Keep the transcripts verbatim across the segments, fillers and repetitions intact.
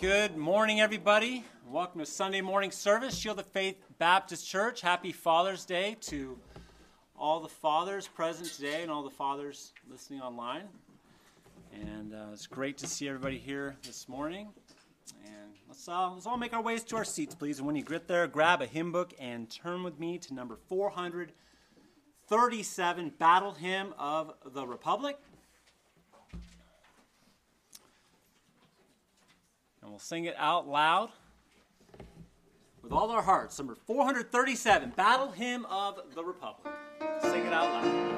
Good morning, everybody. Welcome to Sunday morning service, Shield of Faith Baptist Church. Happy Father's Day to all the fathers present today and all the fathers listening online. And uh, it's great to see everybody here this morning. And let's all, let's all make our ways to our seats, please. And when you get there, grab a hymn book and turn with me to number four hundred thirty-seven, Battle Hymn of the Republic. And we'll sing it out loud with all our hearts. Number four hundred thirty-seven, Battle Hymn of the Republic. Sing it out loud.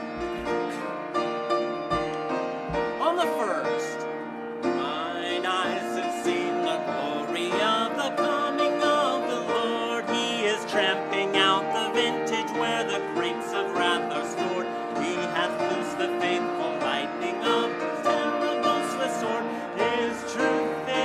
On the first, mine eyes have seen the glory of the coming of the Lord. He is tramping out the vintage where the grapes of wrath are stored. He hath loosed the faithful lightning of his terrible swift sword. His truth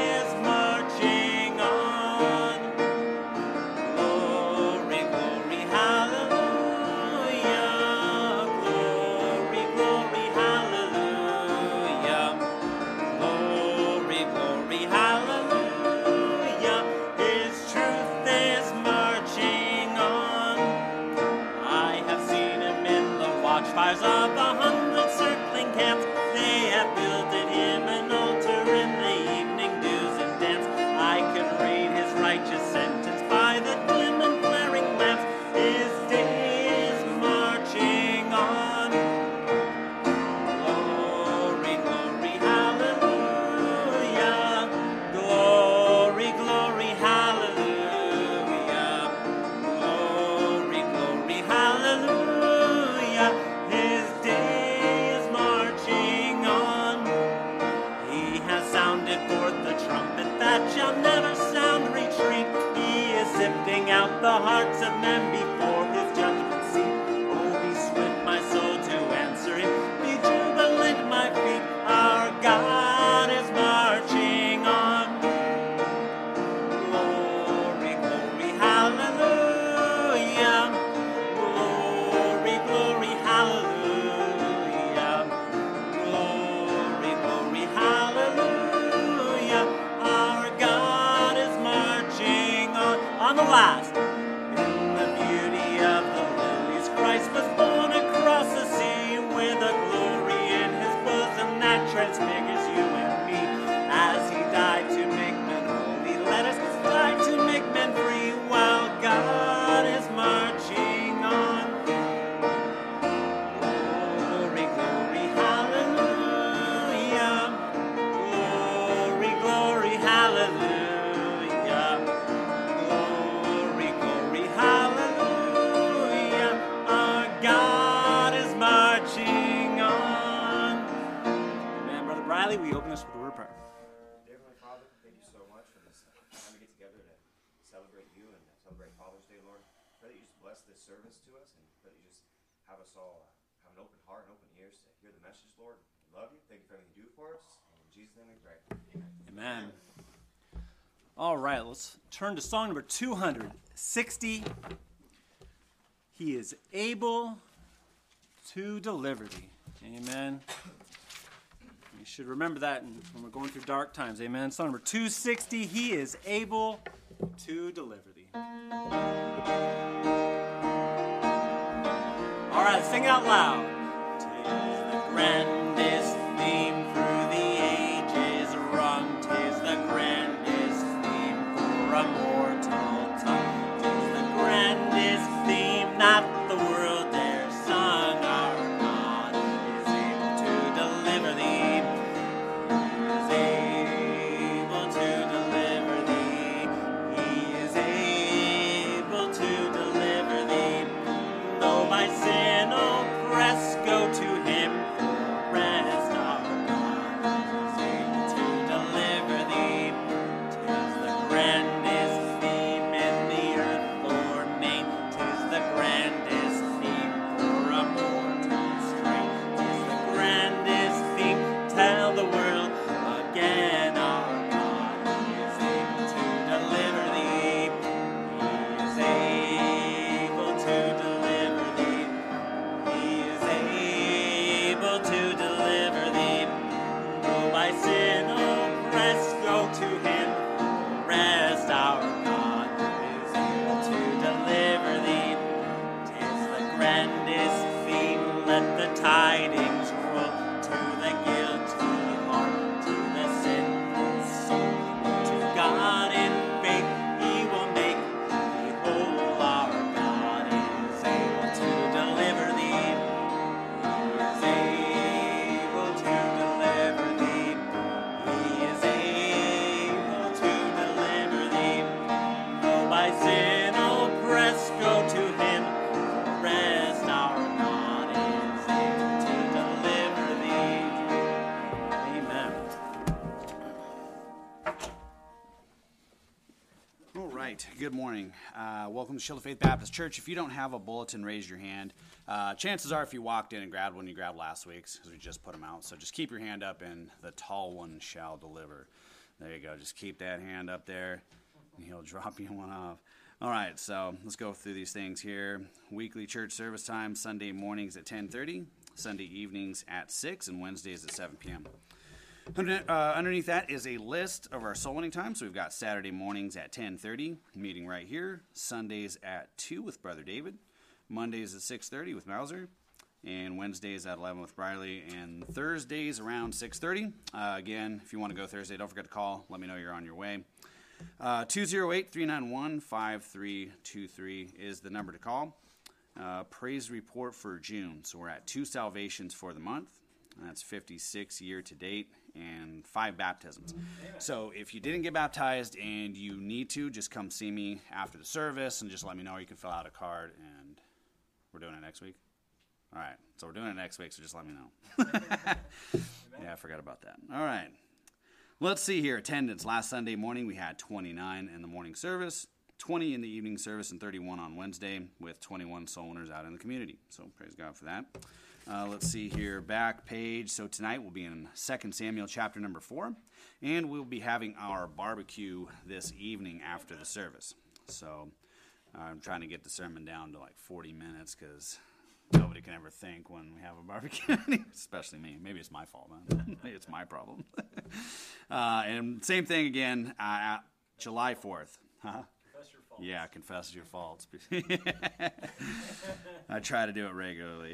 of the hundred circling camps, they have builded him an altar in the evening dews and dance. I can read his righteous sentence by the dim and flaring lamps. His day is marching on. Glory, glory, hallelujah. Glory, glory, hallelujah. Glory, glory, hallelujah. That shall never sound retreat. He is sifting out the hearts of men before his judgment seat. Oh, be swift, my soul, to answer him. Be jubilant, my feet. Our God is marching on. Glory, glory, hallelujah. Glory, glory, hallelujah. Glory, glory, hallelujah. On the last, in the beauty of the lilies, Christ was born across the sea with a glory in his bosom that transfigures you and me. As he died to make men holy, let us die to make men free while God is marching on. Glory, glory, hallelujah. Glory, glory, hallelujah. We open this with a word of prayer. Dear Heavenly Father, thank you so much for this time to get together to celebrate you and celebrate Father's Day, Lord. Pray that you just bless this service to us and pray that you just have us all have an open heart and open ears to hear the message, Lord. We love you. Thank you for everything you do for us. And in Jesus' name we pray. Amen. Amen. All right, let's turn to song number two hundred sixty. He is able to deliver thee. Amen. You should remember that when we're going through dark times. Amen. Song number two sixty, He is able to deliver thee. All right, sing out loud. 'Tis the grandest theme through the ages rung. 'Tis the grandest theme for a mortal tongue. 'Tis the grandest theme that the world dares sung. Our God is able to deliver thee. Sin oppressed, go to him for morning. Uh, welcome to Shield of Faith Baptist Church. If you don't have a bulletin, raise your hand. Uh, chances are if you walked in and grabbed one, you grabbed last week's because we just put them out. So just keep your hand up and the tall one shall deliver. There you go. Just keep that hand up there and he'll drop you one off. All right, so let's go through these things here. Weekly church service time, Sunday mornings at ten thirty, Sunday evenings at six, and Wednesdays at seven p.m. Under, uh, underneath that is a list of our soul winning times. So we've got Saturday mornings at ten thirty, meeting right here. Sundays at two with Brother David. Mondays at six thirty with Mauser. And Wednesdays at eleven with Briley. And Thursdays around six thirty. Uh, again, if you want to go Thursday, don't forget to call. Let me know you're on your way. Uh, two oh eight, three nine one, five three two three is the number to call. Uh, praise report for June. So we're at two salvations for the month. That's fifty-six year to date and five baptisms. Amen. So if you didn't get baptized and you need to, just come see me after the service and just let me know. You can fill out a card, and we're doing it next week. All right, so we're doing it next week, so just let me know. Yeah, I forgot about that. All right, let's see here. Attendance. Last Sunday morning, we had twenty-nine in the morning service, twenty in the evening service, and thirty-one on Wednesday, with twenty-one soul winners out in the community. So praise God for that. Uh, let's see here, back page. So tonight we'll be in Second Samuel chapter number four, and we'll be having our barbecue this evening after the service. So uh, I'm trying to get the sermon down to like forty minutes because nobody can ever think when we have a barbecue, especially me. Maybe it's my fault, man. Maybe it's my problem. uh, and same thing again, uh, July fourth. Huh? Yeah, confess your faults. I try to do it regularly.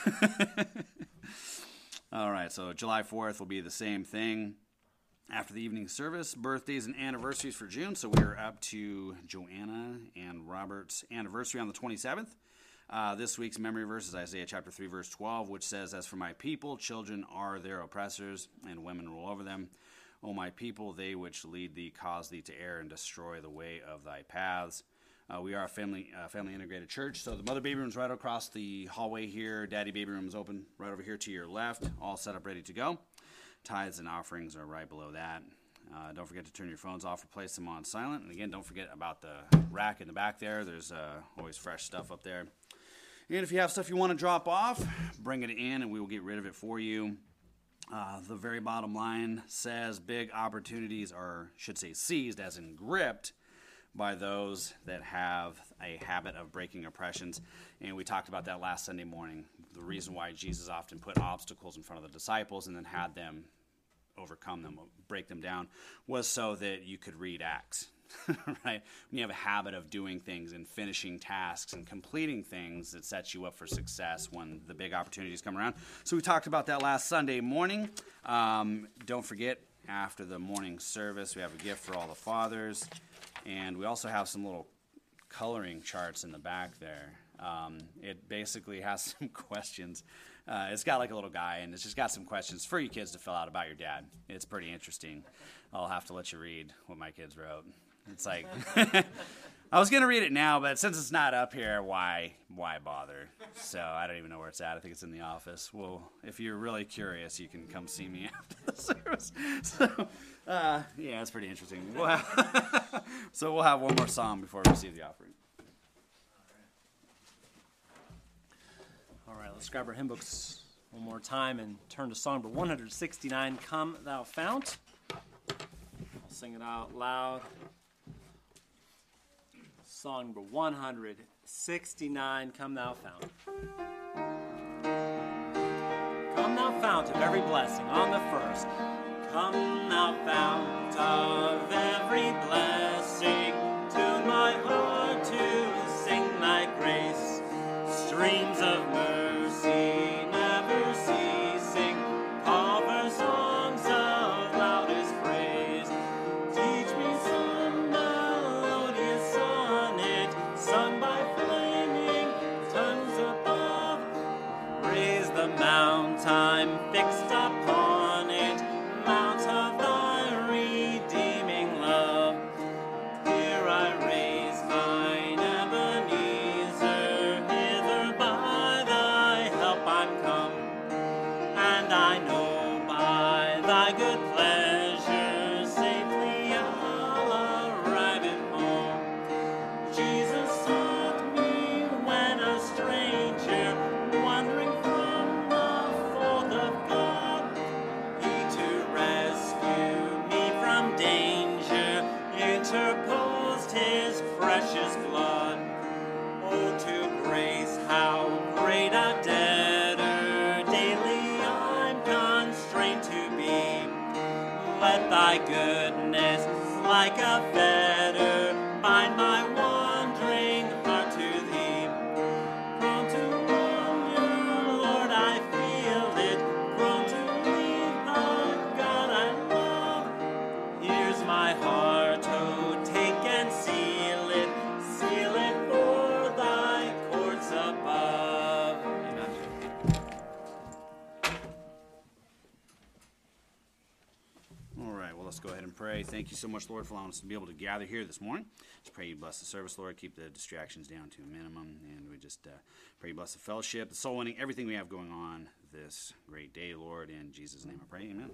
All right, so July fourth will be the same thing. After the evening service, birthdays and anniversaries for June. So we're up to Joanna and Robert's anniversary on the twenty-seventh. Uh, this week's memory verse is Isaiah chapter three, verse twelve, which says, "As for my people, children are their oppressors, and women rule over them. O my people, they which lead thee cause thee to err and destroy the way of thy paths." Uh, we are a family uh, family integrated church, so the mother baby room is right across the hallway here. Daddy baby room is open right over here to your left, all set up ready to go. Tithes and offerings are right below that. Uh, don't forget to turn your phones off or place them on silent. And again, don't forget about the rack in the back there. There's uh, always fresh stuff up there. And if you have stuff you want to drop off, bring it in and we will get rid of it for you. Uh, the very bottom line says big opportunities are, should say seized, as in gripped, by those that have a habit of breaking oppressions. And we talked about that last Sunday morning. The reason why Jesus often put obstacles in front of the disciples and then had them overcome them, break them down, was so that you could read Acts. Right? When you have a habit of doing things and finishing tasks and completing things, it sets you up for success when the big opportunities come around. So we talked about that last Sunday morning. Um, don't forget, after the morning service, we have a gift for all the fathers. And we also have some little coloring charts in the back there. Um, it basically has some questions. Uh, it's got like a little guy, and it's just got some questions for you kids to fill out about your dad. It's pretty interesting. I'll have to let you read what my kids wrote. It's like, I was going to read it now, but since it's not up here, why why bother? So I don't even know where it's at. I think it's in the office. Well, if you're really curious, you can come see me after the service. So, uh, yeah, it's pretty interesting. We'll have so we'll have one more song before we receive the offering. All right, let's grab our hymn books one more time and turn to song number one sixty-nine, Come Thou Fount. I'll sing it out loud. Song number one sixty-nine, Come Thou Fount. Come thou fount of every blessing on the first. Come thou fount of every blessing. Tune my heart to sing thy grace. Streams of mercy never ceasing. Call for songs of loudest praise. Teach me some melodious sonnet sung by flaming tongues above. Raise the mount I'm fixed upon it, mount of thy redeeming love. Here thy goodness, like a fetter, bind my wandering heart to thee. Prone to wander, Lord, I feel it, prone to leave the God I love. Here's my heart, oh, take and seal it, seal it for thy courts above. Amen. All right, well, let's go ahead and pray. Thank you so much, Lord, for allowing us to be able to gather here this morning. Just pray you bless the service, Lord. Keep the distractions down to a minimum. And we just uh, pray you bless the fellowship, the soul winning, everything we have going on this great day, Lord. In Jesus' name I pray, amen.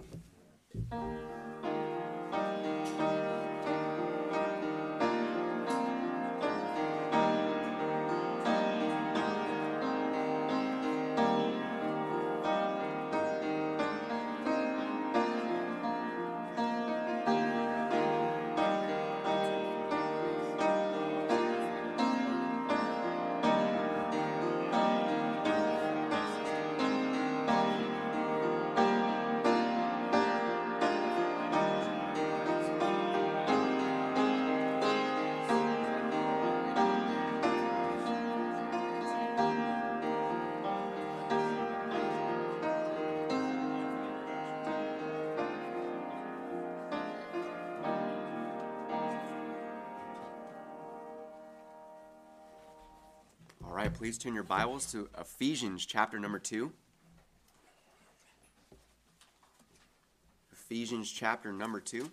All right, please turn your Bibles to Ephesians chapter number two. Ephesians chapter number two.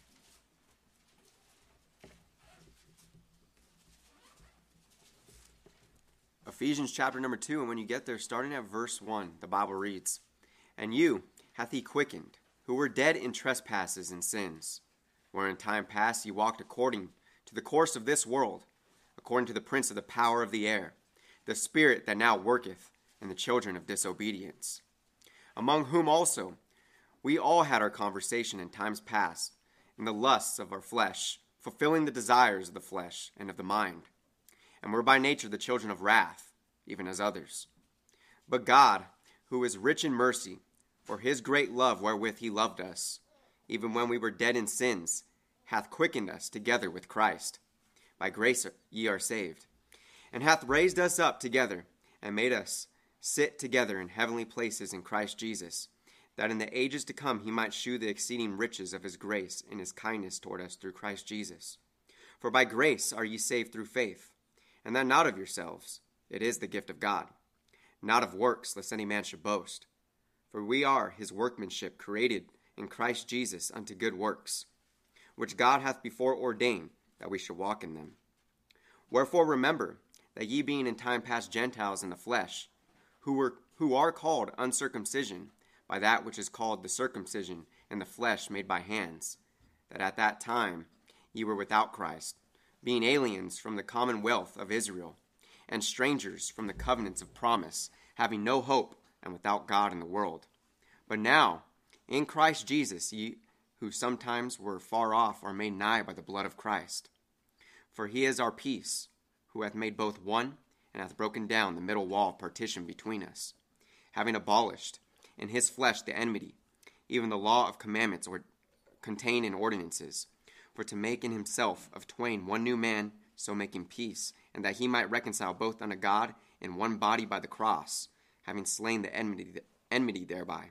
Ephesians chapter number two, and when you get there, starting at verse one, the Bible reads, "And you hath he quickened, who were dead in trespasses and sins, where in time past ye walked according to the course of this world, according to the prince of the power of the air, the spirit that now worketh in the children of disobedience, among whom also we all had our conversation in times past, in the lusts of our flesh, fulfilling the desires of the flesh and of the mind, and were by nature the children of wrath, even as others. But God, who is rich in mercy, for his great love wherewith he loved us, even when we were dead in sins, hath quickened us together with Christ. By grace ye are saved, and hath raised us up together, and made us sit together in heavenly places in Christ Jesus, that in the ages to come he might shew the exceeding riches of his grace in his kindness toward us through Christ Jesus. For by grace are ye saved through faith, and that not of yourselves, it is the gift of God, not of works, lest any man should boast. For we are his workmanship, created in Christ Jesus unto good works, which God hath before ordained that we should walk in them. Wherefore remember that ye being in time past Gentiles in the flesh, who were who are called uncircumcision by that which is called the circumcision in the flesh made by hands, that at that time ye were without Christ, being aliens from the commonwealth of Israel, and strangers from the covenants of promise, having no hope and without God in the world. But now, in Christ Jesus, ye who sometimes were far off are made nigh by the blood of Christ. For he is our peace, who hath made both one, and hath broken down the middle wall of partition between us, having abolished in his flesh the enmity, even the law of commandments or contained in ordinances, for to make in himself of twain one new man, so making peace, and that he might reconcile both unto God in one body by the cross, having slain the enmity, enmity thereby,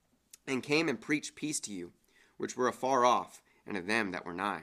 and came and preached peace to you, which were afar off, and to them that were nigh.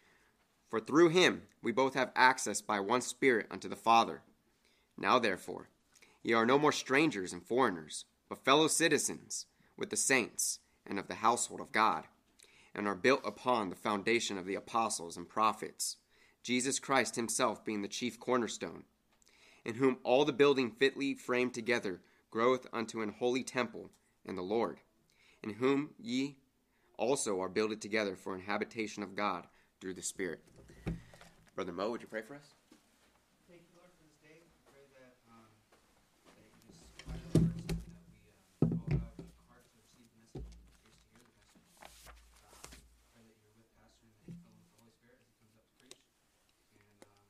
For through him we both have access by one Spirit unto the Father. Now therefore, ye are no more strangers and foreigners, but fellow citizens with the saints and of the household of God, and are built upon the foundation of the apostles and prophets, Jesus Christ himself being the chief cornerstone, in whom all the building fitly framed together groweth unto an holy temple in the Lord, in whom ye also are builded together for an habitation of God through the Spirit. Brother Mo, would you pray for us? Thank you, Lord, for this day. I pray that, um, that you just provide the words and that we uh, all have a heart to receive the message and ears to hear the message. Uh, pray that you're with Pastor and that you fill him with the Holy Spirit as he comes up to preach. And um,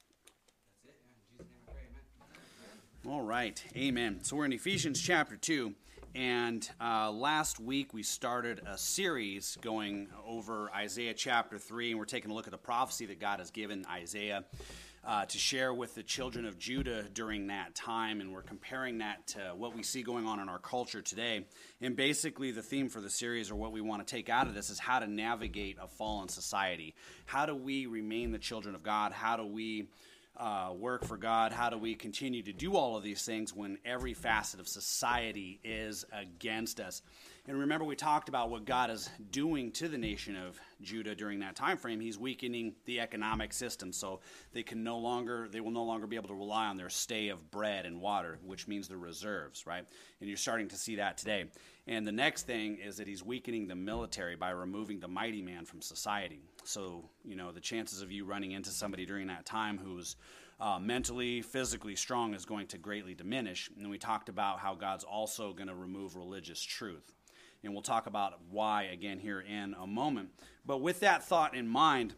that's it. Yeah, in Jesus' name I pray. Amen. All right, amen. So we're in Ephesians chapter two, And uh, last week we started a series going over Isaiah chapter three, and we're taking a look at the prophecy that God has given Isaiah uh, to share with the children of Judah during that time, and we're comparing that to what we see going on in our culture today. And basically the theme for the series, or what we want to take out of this, is how to navigate a fallen society. How do we remain the children of God? How do we Uh, work for God? How do we continue to do all of these things when every facet of society is against us? And remember, we talked about what God is doing to the nation of Judah during that time frame. He's weakening the economic system, so they can no longer, they will no longer be able to rely on their stay of bread and water, which means the reserves, right? And you're starting to see that today. And the next thing is that he's weakening the military by removing the mighty man from society. So, you know, the chances of you running into somebody during that time who's uh, mentally, physically strong is going to greatly diminish. And we talked about how God's also going to remove religious truth. And we'll talk about why again here in a moment. But with that thought in mind,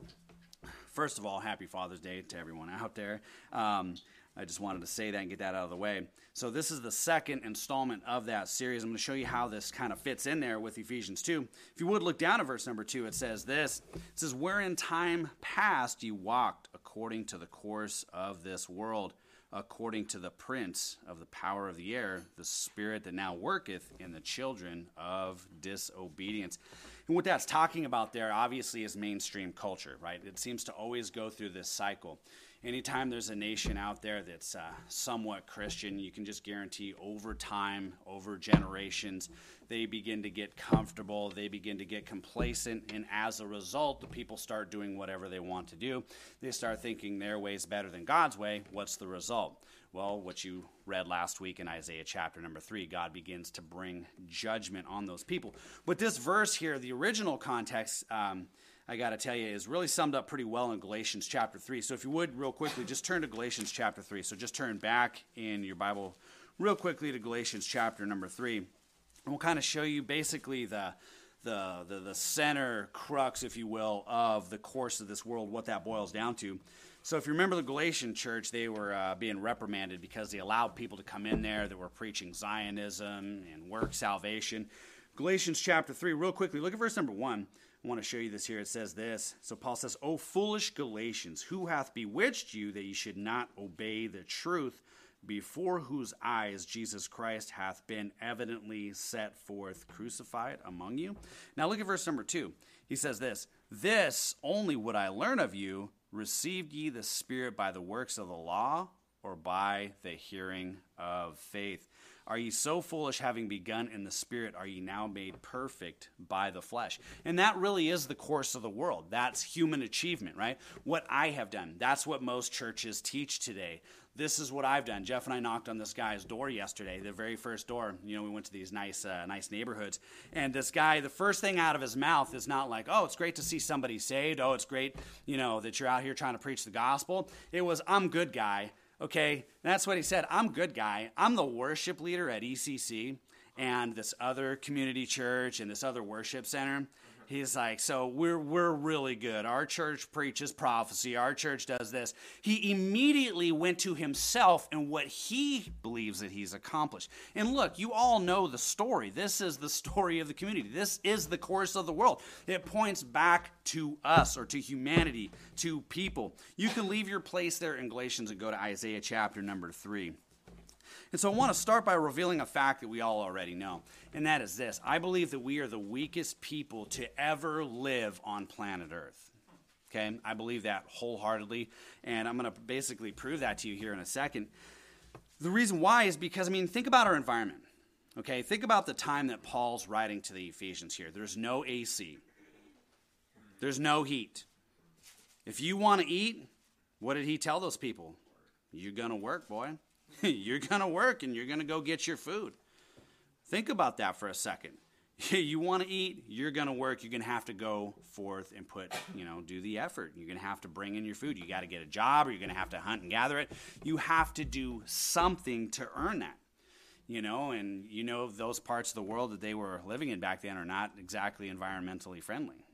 first of all, happy Father's Day to everyone out there. Um, I just wanted to say that and get that out of the way. So this is the second installment of that series. I'm going to show you how this kind of fits in there with Ephesians two. If you would look down at verse number two, it says this. It says, "Where in time past you walked according to the course of this world, according to the prince of the power of the air, the spirit that now worketh in the children of disobedience." And what that's talking about there, obviously, is mainstream culture, right? It seems to always go through this cycle. Anytime there's a nation out there that's uh, somewhat Christian, you can just guarantee over time, over generations, they begin to get comfortable, they begin to get complacent, and as a result, the people start doing whatever they want to do. They start thinking their way's better than God's way. What's the result? Well, what you read last week in Isaiah chapter number three, God begins to bring judgment on those people. But this verse here, the original context, um, I got to tell you, is really summed up pretty well in Galatians chapter three. So if you would, real quickly, just turn to Galatians chapter three. So just turn back in your Bible real quickly to Galatians chapter number three. And we'll kind of show you basically the, the, the, the center crux, if you will, of the course of this world, what that boils down to. So if you remember the Galatian church, they were uh, being reprimanded because they allowed people to come in there that were preaching Zionism and work salvation. Galatians chapter three, real quickly, look at verse number one. I want to show you this here. It says this. So Paul says, "O foolish Galatians, who hath bewitched you that ye should not obey the truth, before whose eyes Jesus Christ hath been evidently set forth crucified among you?" Now look at verse number two. He says this, "This only would I learn of you, received ye the Spirit by the works of the law, or by the hearing of faith? Are ye so foolish, having begun in the Spirit, are ye now made perfect by the flesh?" And that really is the course of the world. That's human achievement, right? What I have done. That's what most churches teach today. This is what I've done. Jeff and I knocked on this guy's door yesterday, the very first door. You know, we went to these nice uh, nice neighborhoods. And this guy, the first thing out of his mouth is not like, "Oh, it's great to see somebody saved. Oh, it's great, you know, that you're out here trying to preach the gospel." It was, "I'm good, guy." Okay, that's what he said. "I'm good, guy. I'm the worship leader at E C C and this other community church and this other worship center." He's like, "So we're we're really good. Our church preaches prophecy. Our church does this." He immediately went to himself and what he believes that he's accomplished. And look, you all know the story. This is the story of the community. This is the course of the world. It points back to us, or to humanity, to people. You can leave your place there in Galatians and go to Isaiah chapter number three. And so I want to start by revealing a fact that we all already know, and that is this. I believe that we are the weakest people to ever live on planet Earth. Okay? I believe that wholeheartedly, and I'm going to basically prove that to you here in a second. The reason why is because, I mean, think about our environment. Okay? Think about the time that Paul's writing to the Ephesians here. There's no A C. There's no heat. If you want to eat, what did he tell those people? You're going to work, boy. You're going to work and you're going to go get your food. Think about that for a second. You want to eat, you're going to work, you're going to have to go forth and put, you know, do the effort. You're going to have to bring in your food. You got to get a job, or you're going to have to hunt and gather it. You have to do something to earn that. You know, and you know those parts of the world that they were living in back then are not exactly environmentally friendly.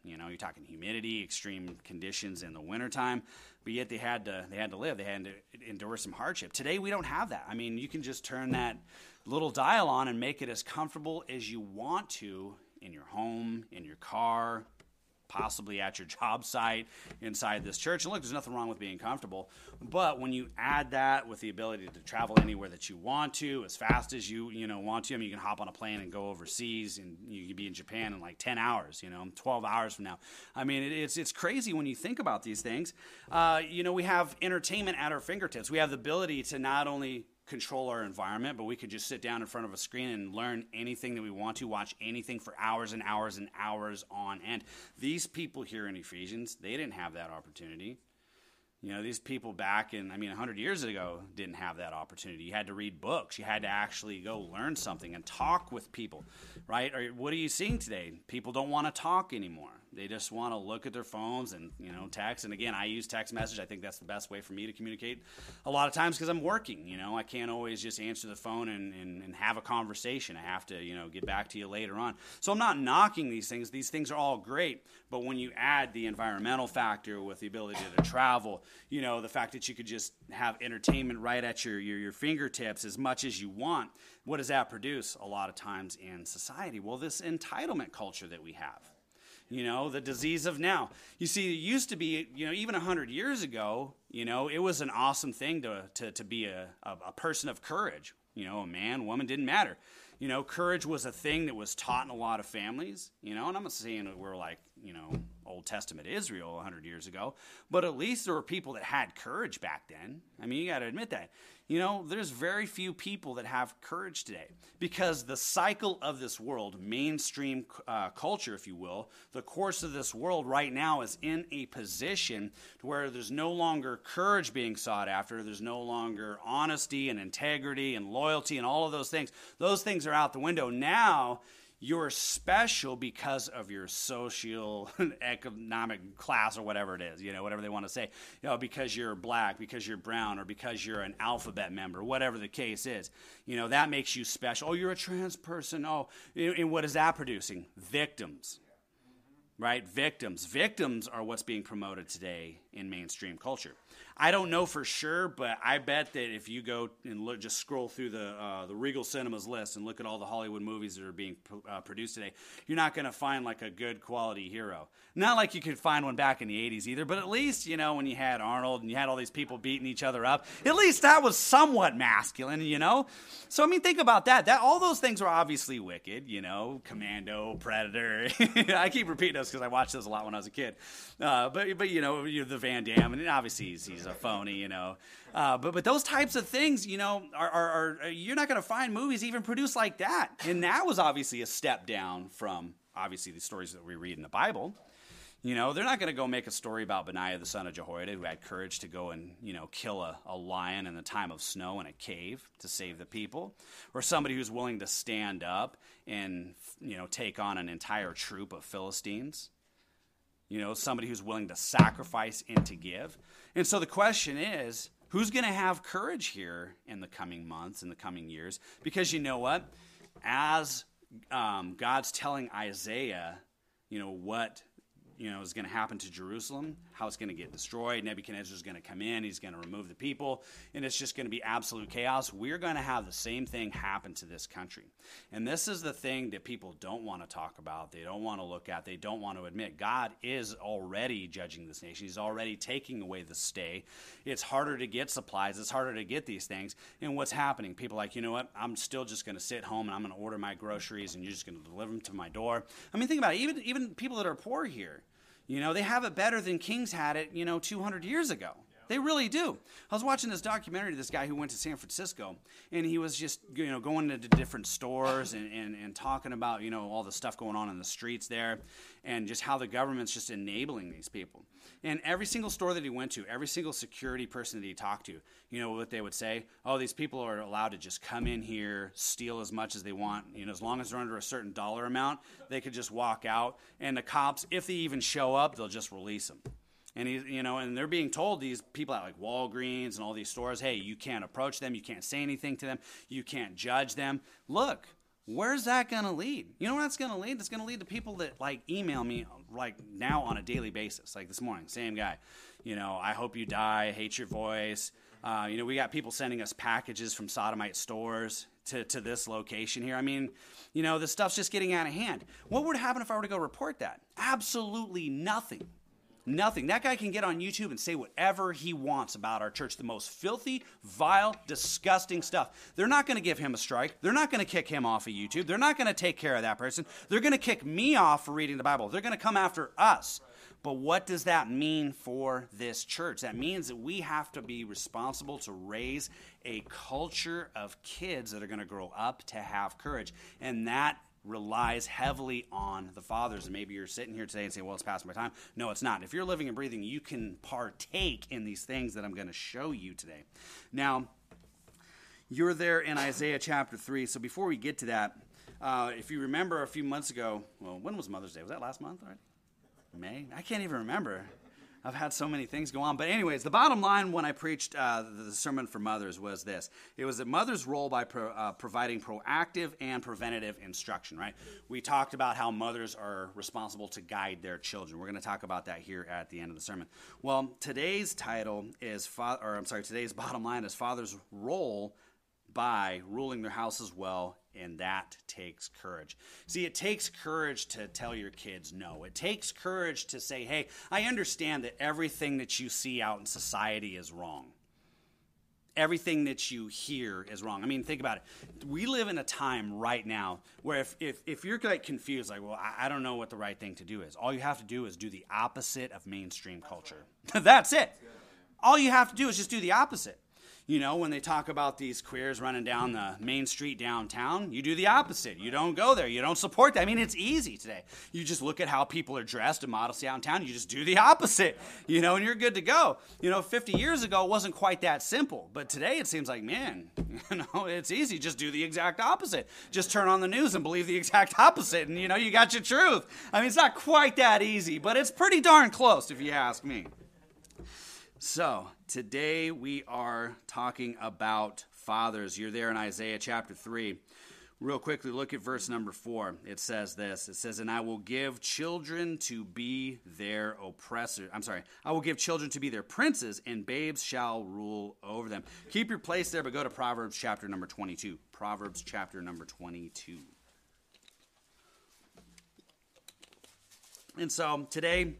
You know, you're talking humidity, extreme conditions in the wintertime, but yet they had to they had to live. They had to endure some hardship. Today, we don't have that. I mean, you can just turn that little dial on and make it as comfortable as you want to in your home, in your car, possibly at your job site, inside this church. And look, there's nothing wrong with being comfortable. But when you add that with the ability to travel anywhere that you want to, as fast as you you know want to, I mean, you can hop on a plane and go overseas, and you can be in Japan in like ten hours, you know, twelve hours from now. I mean, it, it's it's crazy when you think about these things. Uh, you know, we have entertainment at our fingertips. We have the ability to not only control our environment, but we could just sit down in front of a screen and learn anything that we want to, watch anything for hours and hours and hours on end. These people here in Ephesians, they didn't have that opportunity. You know, these people back in, I mean, one hundred years ago didn't have that opportunity. You had to read books. You had to actually go learn something and talk with people, right? Or what are you seeing today? People don't want to talk anymore. They just want to look at their phones and, you know, text. And again, I use text message. I think that's the best way for me to communicate a lot of times because I'm working. You know, I can't always just answer the phone and, and, and have a conversation. I have to, you know, get back to you later on. So I'm not knocking these things. These things are all great. But when you add the environmental factor with the ability to travel, you know, the fact that you could just have entertainment right at your, your, your fingertips as much as you want, what does that produce a lot of times in society? Well, this entitlement culture that we have. You know, the disease of now. You see, it used to be, you know, even one hundred years ago, you know, it was an awesome thing to to, to be a, a, a person of courage. You know, a man, woman, didn't matter. You know, courage was a thing that was taught in a lot of families, you know, and I'm not saying that we're like, you know, Old Testament Israel one hundred years ago, but at least there were people that had courage back then. I mean, you got to admit that. You know, there's very few people that have courage today because the cycle of this world, mainstream uh, culture, if you will, the course of this world right now is in a position to where there's no longer courage being sought after. There's no longer honesty and integrity and loyalty and all of those things. Those things are out the window. Now, you're special because of your social economic class or whatever it is, you know, whatever they want to say, you know, because you're black, because you're brown, or because you're an alphabet member, whatever the case is, you know, that makes you special. Oh, you're a trans person. Oh, and what is that producing? Victims, right? Victims. Victims are what's being promoted today in mainstream culture. I don't know for sure, but I bet that if you go and look, just scroll through the uh, the Regal Cinemas list and look at all the Hollywood movies that are being uh, produced today, you're not going to find like a good quality hero. Not like you could find one back in the eighties either, but at least, you know, when you had Arnold and you had all these people beating each other up, at least that was somewhat masculine, you know? So, I mean, think about that. That all those things are obviously wicked, you know, Commando, Predator. I keep repeating those because I watched those a lot when I was a kid. Uh, but, but, you know, you're the Van Damme, and obviously he's, he's a phony, you know. Uh, but but those types of things, you know, are, are, are you're not going to find movies even produced like that. And that was obviously a step down from, obviously, the stories that we read in the Bible. You know, they're not going to go make a story about Benaiah, the son of Jehoiada, who had courage to go and, you know, kill a, a lion in the time of snow in a cave to save the people. Or somebody who's willing to stand up and, you know, take on an entire troop of Philistines. You know, somebody who's willing to sacrifice and to give. And so the question is, who's going to have courage here in the coming months, in the coming years? Because you know what? As um, God's telling Isaiah, you know, what, you know, is going to happen to Jerusalem, how it's going to get destroyed. Nebuchadnezzar is going to come in. He's going to remove the people. And it's just going to be absolute chaos. We're going to have the same thing happen to this country. And this is the thing that people don't want to talk about. They don't want to look at. They don't want to admit. God is already judging this nation. He's already taking away the stay. It's harder to get supplies. It's harder to get these things. And what's happening? People are like, you know what? I'm still just going to sit home and I'm going to order my groceries and you're just going to deliver them to my door. I mean, think about it. Even, even people that are poor here, you know, they have it better than kings had it, you know, two hundred years ago. They really do. I was watching this documentary, this guy who went to San Francisco, and he was just, you know, going into different stores and, and, and talking about, you know, all the stuff going on in the streets there and just how the government's just enabling these people. And every single store that he went to, every single security person that he talked to, you know what they would say? Oh, these people are allowed to just come in here, steal as much as they want. You know, as long as they're under a certain dollar amount, they could just walk out. And the cops, if they even show up, they'll just release them. And he, you know, and they're being told, these people at like Walgreens and all these stores, hey, you can't approach them, you can't say anything to them, you can't judge them. Look, where's that going to lead? You know where that's going to lead? It's going to lead to people that like email me like now on a daily basis, like this morning, same guy. You know, I hope you die, I hate your voice. Uh, you know, we got people sending us packages from sodomite stores to, to this location here. I mean, you know, this stuff's just getting out of hand. What would happen if I were to go report that? Absolutely nothing. Nothing. That guy can get on YouTube and say whatever he wants about our church. The most filthy, vile, disgusting stuff. They're not going to give him a strike. They're not going to kick him off of YouTube. They're not going to take care of that person. They're going to kick me off for reading the Bible. They're going to come after us. But what does that mean for this church? That means that we have to be responsible to raise a culture of kids that are going to grow up to have courage. And that relies heavily on the fathers. And maybe you're sitting here today and saying, well, it's past my time. No, it's not. If you're living and breathing, you can partake in these things that I'm going to show you today. Now, you're there in Isaiah chapter three. So before we get to that, uh, if you remember a few months ago, well, when was Mother's Day? Was that last month already? May? I can't even remember. I've had so many things go on. But anyways, the bottom line when I preached uh, the sermon for mothers was this. It was that mothers' role by pro, uh, providing proactive and preventative instruction, right? We talked about how mothers are responsible to guide their children. We're going to talk about that here at the end of the sermon. Well, today's title is, fa- or I'm sorry, today's bottom line is fathers' role by ruling their houses well, and that takes courage. See, it takes courage to tell your kids no. It takes courage to say, hey, I understand that everything that you see out in society is wrong. Everything that you hear is wrong. I mean, think about it. We live in a time right now where if, if, if you're like confused, like, well, I, I don't know what the right thing to do is, all you have to do is do the opposite of mainstream culture. That's it. All you have to do is just do the opposite. You know, when they talk about these queers running down the main street downtown, you do the opposite. You don't go there. You don't support that. I mean, it's easy today. You just look at how people are dressed and models downtown. You just do the opposite, you know, and you're good to go. You know, fifty years ago, it wasn't quite that simple. But today, it seems like, man, you know, it's easy. Just do the exact opposite. Just turn on the news and believe the exact opposite. And, you know, you got your truth. I mean, it's not quite that easy, but it's pretty darn close, if you ask me. So, today we are talking about fathers. You're there in Isaiah chapter three. Real quickly, look at verse number four. It says this. It says, and I will give children to be their oppressor. I'm sorry. I will give children to be their princes, and babes shall rule over them. Keep your place there, but go to Proverbs chapter number twenty-two. Proverbs chapter number twenty-two. And so, today,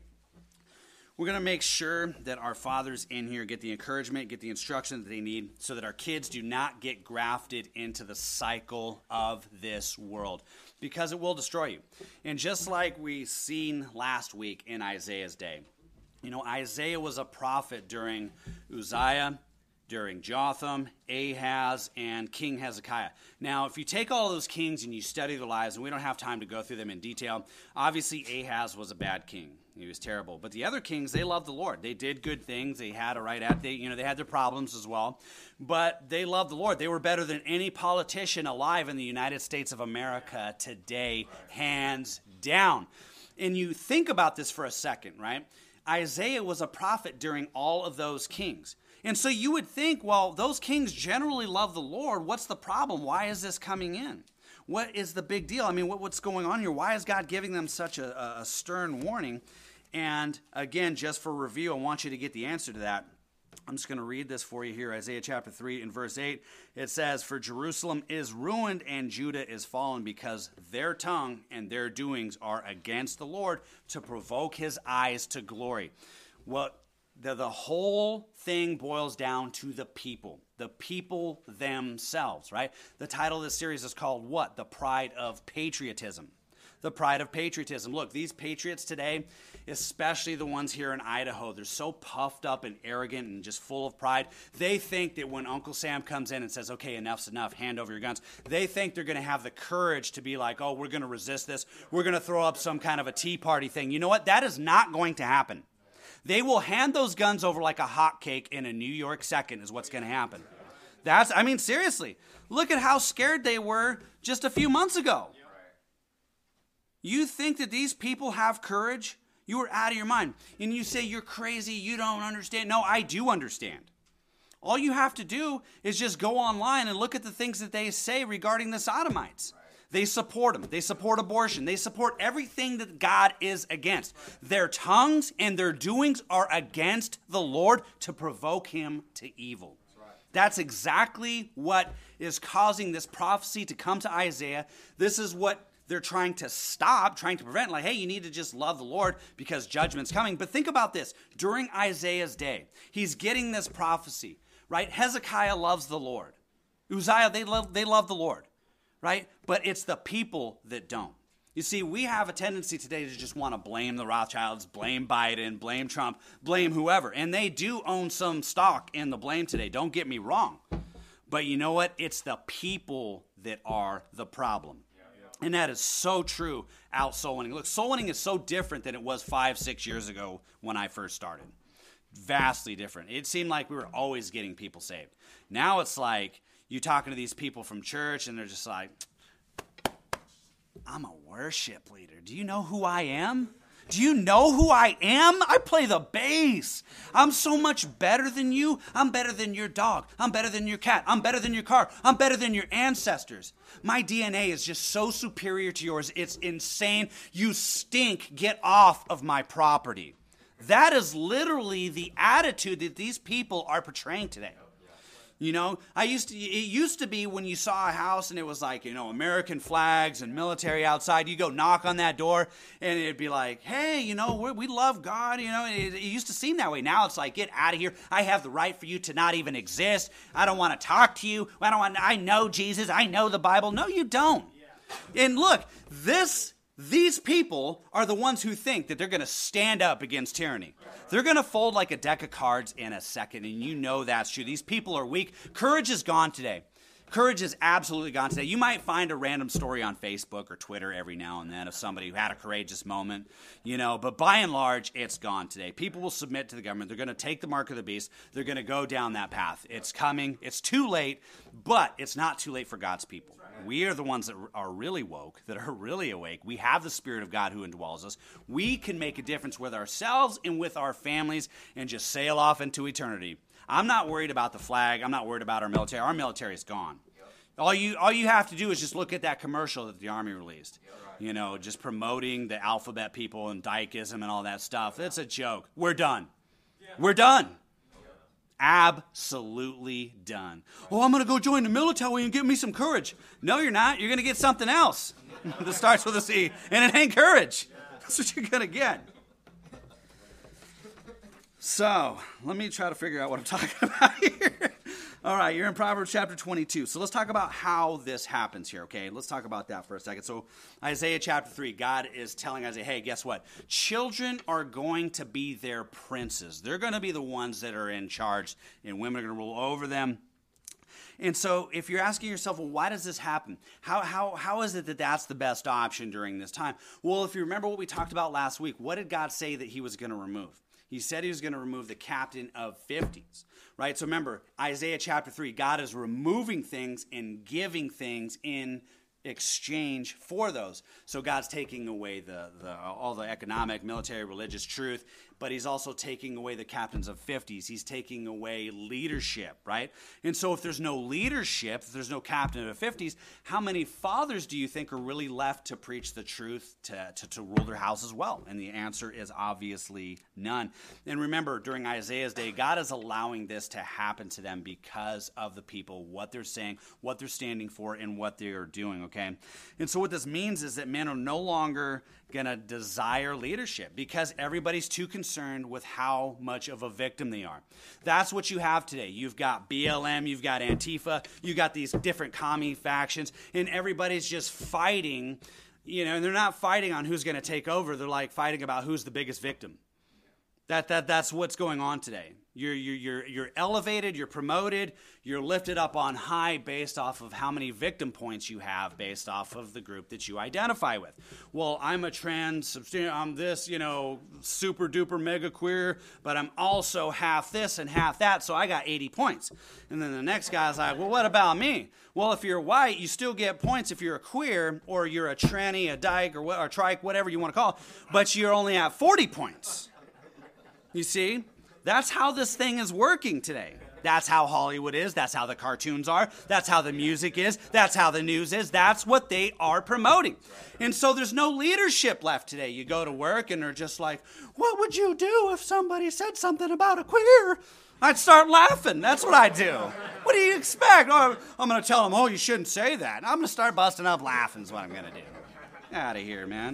we're going to make sure that our fathers in here get the encouragement, get the instruction that they need so that our kids do not get grafted into the cycle of this world because it will destroy you. And just like we seen last week in Isaiah's day, you know, Isaiah was a prophet during Uzziah, during Jotham, Ahaz, and King Hezekiah. Now, if you take all those kings and you study their lives, and we don't have time to go through them in detail, obviously Ahaz was a bad king. He was terrible. But the other kings, they loved the Lord. They did good things. They had a right at, they, you know, they had their problems as well. But they loved the Lord. They were better than any politician alive in the United States of America today, hands down. And you think about this for a second, right? Isaiah was a prophet during all of those kings. And so you would think, well, those kings generally love the Lord. What's the problem? Why is this coming in? What is the big deal? I mean, what, what's going on here? Why is God giving them such a, a stern warning? And again, just for review, I want you to get the answer to that. I'm just going to read this for you here. Isaiah chapter three and verse eight. It says, for Jerusalem is ruined and Judah is fallen because their tongue and their doings are against the Lord to provoke his eyes to glory. Well, The, the whole thing boils down to the people, the people themselves, right? The title of this series is called what? The Pride of Patriotism. The Pride of Patriotism. Look, these patriots today, especially the ones here in Idaho, they're so puffed up and arrogant and just full of pride. They think that when Uncle Sam comes in and says, okay, enough's enough, hand over your guns, they think they're going to have the courage to be like, oh, we're going to resist this. We're going to throw up some kind of a Tea Party thing. You know what? That is not going to happen. They will hand those guns over like a hotcake in a New York second is what's going to happen. That's, I mean, seriously, look at how scared they were just a few months ago. You think that these people have courage? You are out of your mind. And you say you're crazy, you don't understand. No, I do understand. All you have to do is just go online and look at the things that they say regarding the sodomites. They support them. They support abortion. They support everything that God is against. Their tongues and their doings are against the Lord to provoke him to evil. That's exactly what is causing this prophecy to come to Isaiah. This is what they're trying to stop, trying to prevent. Like, hey, you need to just love the Lord because judgment's coming. But think about this. During Isaiah's day, he's getting this prophecy, right? Hezekiah loves the Lord. Uzziah, they love, they love the Lord, right? But it's the people that don't. You see, we have a tendency today to just want to blame the Rothschilds, blame Biden, blame Trump, blame whoever. And they do own some stock in the blame today. Don't get me wrong. But you know what? It's the people that are the problem. And that is so true out soul winning. Look, soul winning is so different than it was five, six years ago when I first started. Vastly different. It seemed like we were always getting people saved. Now it's like you talking to these people from church and they're just like, I'm a worship leader. Do you know who I am? Do you know who I am? I play the bass. I'm so much better than you. I'm better than your dog. I'm better than your cat. I'm better than your car. I'm better than your ancestors. My D N A is just so superior to yours. It's insane. You stink. Get off of my property. That is literally the attitude that these people are portraying today. You know, I used to, it used to be when you saw a house and it was like, you know, American flags and military outside, you go knock on that door and it'd be like, hey, you know, we we love God, you know, it, it used to seem that way. Now it's like, get out of here. I have the right for you to not even exist. I don't want to talk to you. I don't want, I know Jesus. I know the Bible. No, you don't. Yeah. And look, this, these people are the ones who think that they're going to stand up against tyranny. They're going to fold like a deck of cards in a second, and you know that's true. These people are weak. Courage is gone today. Courage is absolutely gone today. You might find a random story on Facebook or Twitter every now and then of somebody who had a courageous moment, you know, but by and large, it's gone today. People will submit to the government. They're going to take the mark of the beast. They're going to go down that path. It's coming. It's too late, but it's not too late for God's people. We are the ones that are really woke, that are really awake. We have the Spirit of God who indwells us. We can make a difference with ourselves and with our families and just sail off into eternity. I'm not worried about the flag. I'm not worried about our military. Our military is gone. All you all you have to do is just look at that commercial that the Army released. You know, just promoting the alphabet people and Dikeism and all that stuff. It's a joke. We're done. We're done. Absolutely done. Oh, I'm going to go join the military and get me some courage. No, you're not. You're going to get something else that starts with a C, and it ain't courage. That's what you're going to get. So, let me try to figure out what I'm talking about here. All right, you're in Proverbs chapter twenty-two. So let's talk about how this happens here, okay? Let's talk about that for a second. So Isaiah chapter three, God is telling Isaiah, hey, guess what? Children are going to be their princes. They're going to be the ones that are in charge, and women are going to rule over them. And so if you're asking yourself, well, why does this happen? How, how, how is it that that's the best option during this time? Well, if you remember what we talked about last week, what did God say that he was going to remove? He said he was going to remove the captain of fifties, right? So remember, Isaiah chapter three, God is removing things and giving things in exchange for those. So God's taking away the, the all the economic, military, religious truth, but he's also taking away the captains of fifties. He's taking away leadership, right? And so if there's no leadership, if there's no captain of fifties, how many fathers do you think are really left to preach the truth, to, to, to rule their house as well? And the answer is obviously none. And remember, during Isaiah's day, God is allowing this to happen to them because of the people, what they're saying, what they're standing for, and what they're doing, okay? And so what this means is that men are no longer going to desire leadership because everybody's too concerned with how much of a victim they are. That's what you have today. You've got B L M, you've got Antifa, you've got these different commie factions, and everybody's just fighting, you know, and they're not fighting on who's going to take over. They're like fighting about who's the biggest victim. That that that's what's going on today. You're you're you're you're elevated, you're promoted, you're lifted up on high based off of how many victim points you have based off of the group that you identify with. Well, I'm a trans, I'm this, you know, super duper mega queer, but I'm also half this and half that, so I got eighty points. And then the next guy's like, well, what about me? Well, if you're white, you still get points if you're a queer or you're a tranny, a dyke, or, or trike, whatever you want to call it, but you're only at forty points. You see? That's how this thing is working today. That's how Hollywood is. That's how the cartoons are. That's how the music is. That's how the news is. That's what they are promoting. And so there's no leadership left today. You go to work and they're just like, what would you do if somebody said something about a queer? I'd start laughing. That's what I do. What do you expect? Oh, I'm going to tell them, oh, you shouldn't say that. I'm going to start busting up laughing is what I'm going to do. Out of here, man.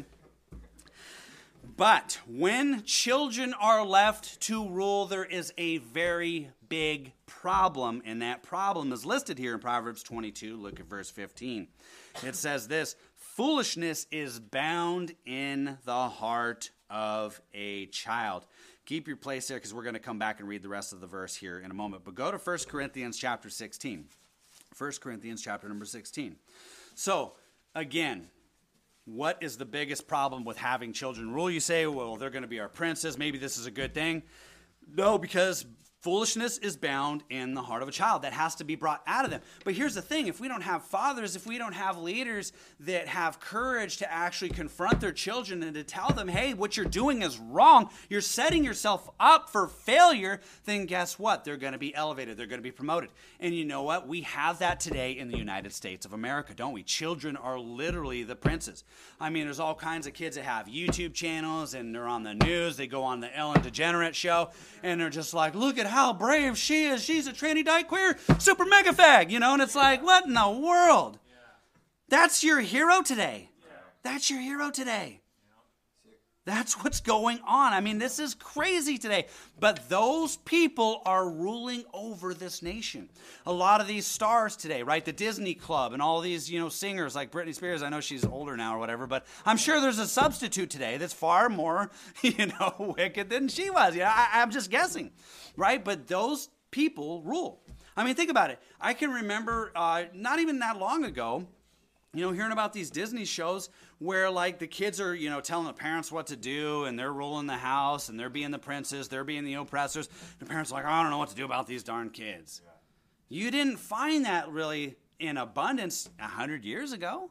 But when children are left to rule, there is a very big problem, and that problem is listed here in Proverbs twenty-two. Look at verse fifteen. It says this, foolishness is bound in the heart of a child. Keep your place there because we're going to come back and read the rest of the verse here in a moment. But go to First Corinthians chapter sixteen. First Corinthians chapter number sixteen. So, again, what is the biggest problem with having children rule? You say, well, they're going to be our princes. Maybe this is a good thing. No, because foolishness is bound in the heart of a child. That has to be brought out of them. But here's the thing. If we don't have fathers, if we don't have leaders that have courage to actually confront their children and to tell them, hey, what you're doing is wrong, you're setting yourself up for failure, then guess what? They're going to be elevated. They're going to be promoted. And you know what? We have that today in the United States of America, don't we? Children are literally the princes. I mean, there's all kinds of kids that have YouTube channels and they're on the news. They go on the Ellen DeGeneres show and they're just like, look at how brave she is. She's a tranny dyke queer super mega fag, you know, and it's like, what in the world? Yeah. That's your hero today. Yeah. That's your hero today. Yeah. That's what's going on. I mean, this is crazy today. But those people are ruling over this nation. A lot of these stars today, right? The Disney Club and all these, you know, singers like Britney Spears. I know she's older now or whatever, but I'm sure there's a substitute today that's far more, you know, wicked than she was. You know, I, I'm just guessing, right? But those people rule. I mean, think about it. I can remember uh, not even that long ago, you know, hearing about these Disney shows where, like, the kids are, you know, telling the parents what to do, and they're ruling the house, and they're being the princes, they're being the oppressors. The parents are like, I don't know what to do about these darn kids. Yeah. You didn't find that really in abundance a hundred years ago.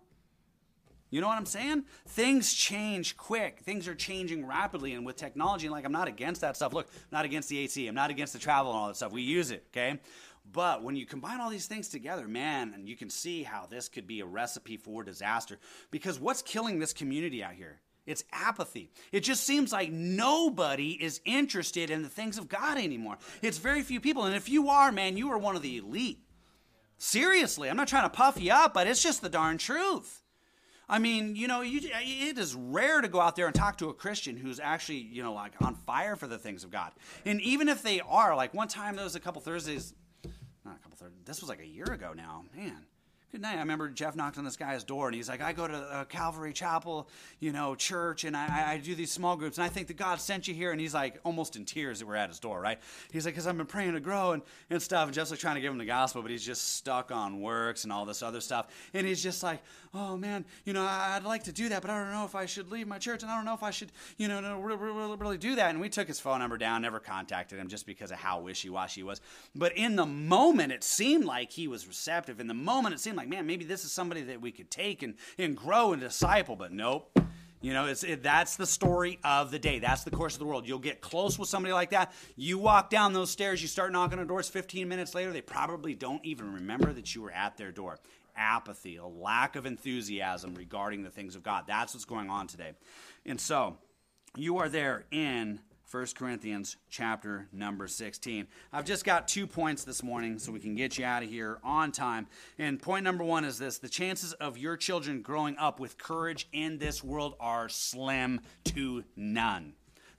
You know what I'm saying? Things change quick. Things are changing rapidly, and with technology, and like, I'm not against that stuff. Look, I'm not against the A C. I'm not against the travel and all that stuff. We use it, okay? But when you combine all these things together, man, and you can see how this could be a recipe for disaster. Because what's killing this community out here? It's apathy. It just seems like nobody is interested in the things of God anymore. It's very few people. And if you are, man, you are one of the elite. Seriously, I'm not trying to puff you up, but it's just the darn truth. I mean, you know, you, it is rare to go out there and talk to a Christian who's actually, you know, like on fire for the things of God. And even if they are, like one time there was a couple Thursdays, not a couple Thursdays, this was like a year ago now, man. Good night. I remember Jeff knocked on this guy's door, and he's like, I go to uh, Calvary Chapel, you know, church, and I, I do these small groups, and I think that God sent you here. And he's like almost in tears that we're at his door, right? He's like, because I've been praying to grow and, and stuff. And Jeff's like trying to give him the gospel, but he's just stuck on works and all this other stuff. And he's just like, oh, man, you know, I'd like to do that, but I don't know if I should leave my church, and I don't know if I should, you know, really, really, really do that. And we took his phone number down, never contacted him just because of how wishy-washy he was. But in the moment, it seemed like he was receptive. In the moment, it seemed like, man, maybe this is somebody that we could take and, and grow and disciple, but nope. You know, it's, it, that's the story of the day. That's the course of the world. You'll get close with somebody like that. You walk down those stairs, you start knocking on doors, fifteen minutes later, they probably don't even remember that you were at their door. Apathy, a lack of enthusiasm regarding the things of God. That's what's going on today. And so, you are there in First Corinthians chapter number sixteen. I've just got two points this morning so we can get you out of here on time. And point number one is this: the chances of your children growing up with courage in this world are slim to none.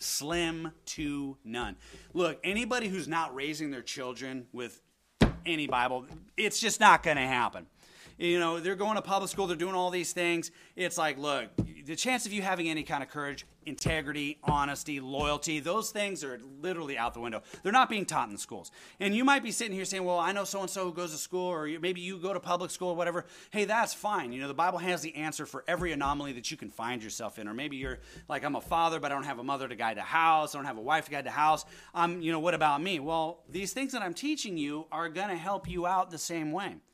Slim to none. Look, anybody who's not raising their children with any Bible, it's just not going to happen. You know, they're going to public school, they're doing all these things. It's like, look, the chance of you having any kind of courage, integrity, honesty, loyalty, those things are literally out the window. They're not being taught in the schools. And you might be sitting here saying, well, I know so-and-so who goes to school, or maybe you go to public school or whatever. Hey, that's fine. You know, the Bible has the answer for every anomaly that you can find yourself in. Or maybe you're like, I'm a father, but I don't have a mother to guide the house. I don't have a wife to guide the house. Um, you know, what about me? Well, these things that I'm teaching you are going to help you out the same way.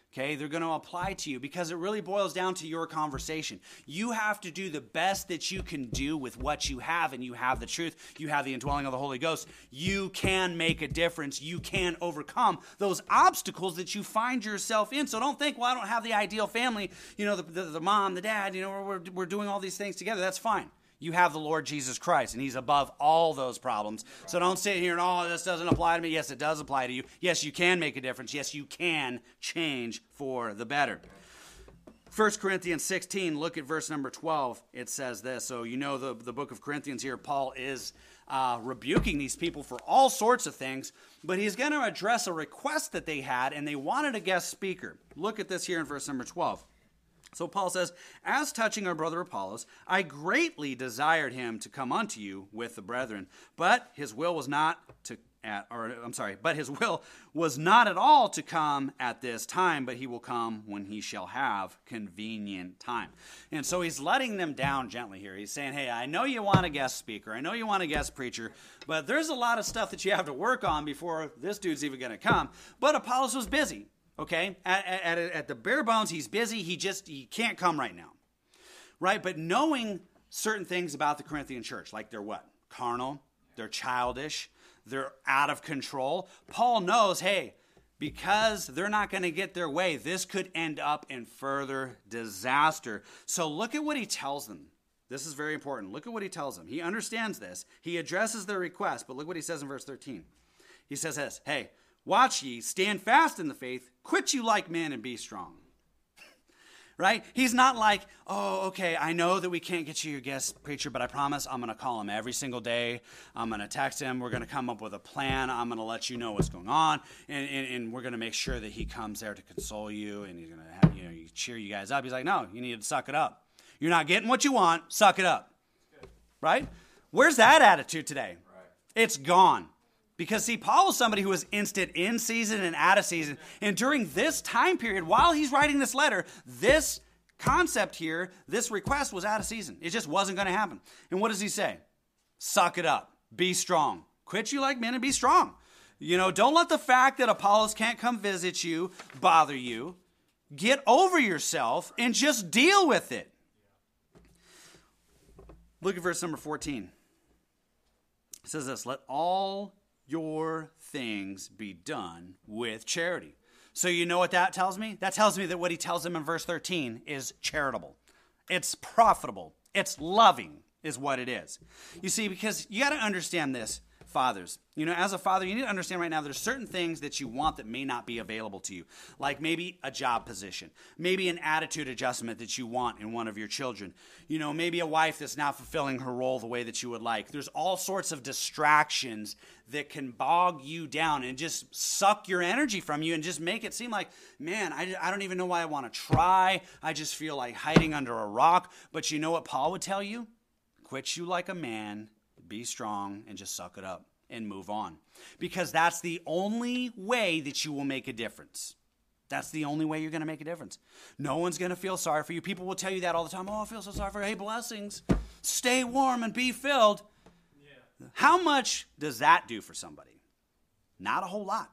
Okay, they're going to apply to you because it really boils down to your conversation. You have to do the best that you can do with what you have, and you have the truth. You have the indwelling of the Holy Ghost. You can make a difference. You can overcome those obstacles that you find yourself in. So don't think, well, I don't have the ideal family. You know, the, the, the mom, the dad, you know, we're, we're doing all these things together. That's fine. You have the Lord Jesus Christ, and he's above all those problems. So don't sit here and, oh, this doesn't apply to me. Yes, it does apply to you. Yes, you can make a difference. Yes, you can change for the better. First Corinthians sixteen, look at verse number twelve. It says this. So you know the, the book of Corinthians here, Paul is uh, rebuking these people for all sorts of things, but he's going to address a request that they had, and they wanted a guest speaker. Look at this here in verse number twelve. So Paul says, as touching our brother Apollos, I greatly desired him to come unto you with the brethren, but his will was not to, at, or I'm sorry, but his will was not at all to come at this time, but he will come when he shall have convenient time. And so he's letting them down gently here. He's saying, hey, I know you want a guest speaker. I know you want a guest preacher, but there's a lot of stuff that you have to work on before this dude's even going to come. But Apollos was busy. Okay, at, at, at the bare bones, he's busy. He just, he can't come right now, right? But knowing certain things about the Corinthian church, like they're what? Carnal, they're childish, they're out of control. Paul knows, hey, because they're not going to get their way, this could end up in further disaster. So look at what he tells them. This is very important. Look at what he tells them. He understands this. He addresses their request, but look what he says in verse thirteen. He says this, hey, watch ye, stand fast in the faith, quit you like men and be strong. Right? He's not like, oh, okay, I know that we can't get you your guest preacher, but I promise I'm going to call him every single day. I'm going to text him. We're going to come up with a plan. I'm going to let you know what's going on, and, and, and we're going to make sure that he comes there to console you, and he's going to have, you know, cheer you guys up. He's like, no, you need to suck it up. You're not getting what you want. Suck it up. Right? Where's that attitude today? Right. It's gone. Because, see, Paul was somebody who was instant in season and out of season. And during this time period, while he's writing this letter, this concept here, this request was out of season. It just wasn't going to happen. And what does he say? Suck it up. Be strong. Quit you like men and be strong. You know, don't let the fact that Apollos can't come visit you bother you. Get over yourself and just deal with it. Look at verse number fourteen. It says this, let all your things be done with charity. So you know what that tells me? That tells me that what he tells them in verse thirteen is charitable. It's profitable. It's loving is what it is. You see, because you got to understand this, fathers. You know, as a father, you need to understand right now there's certain things that you want that may not be available to you. Like maybe a job position. Maybe an attitude adjustment that you want in one of your children. You know, maybe a wife that's not fulfilling her role the way that you would like. There's all sorts of distractions that can bog you down and just suck your energy from you and just make it seem like, man, I, I don't even know why I want to try. I just feel like hiding under a rock. But you know what Paul would tell you? Quit you like a man. Be strong and just suck it up and move on. Because that's the only way that you will make a difference. That's the only way you're going to make a difference. No one's going to feel sorry for you. People will tell you that all the time. Oh, I feel so sorry for you. Hey, blessings. Stay warm and be filled. Yeah. How much does that do for somebody? Not a whole lot.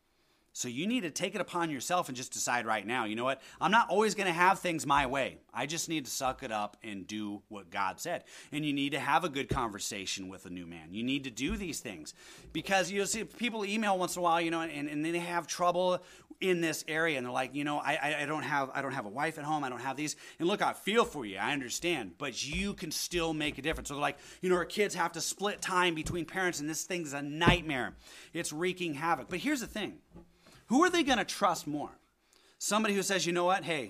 So you need to take it upon yourself and just decide right now, you know what? I'm not always going to have things my way. I just need to suck it up and do what God said. And you need to have a good conversation with a new man. You need to do these things. Because you see people email once in a while, you know, and, and they have trouble in this area. And they're like, you know, I, I don't have I don't have a wife at home. I don't have these. And look, I feel for you. I understand. But you can still make a difference. So they're like, you know, our kids have to split time between parents. And this thing's a nightmare. It's wreaking havoc. But here's the thing. Who are they going to trust more? Somebody who says, you know what, hey,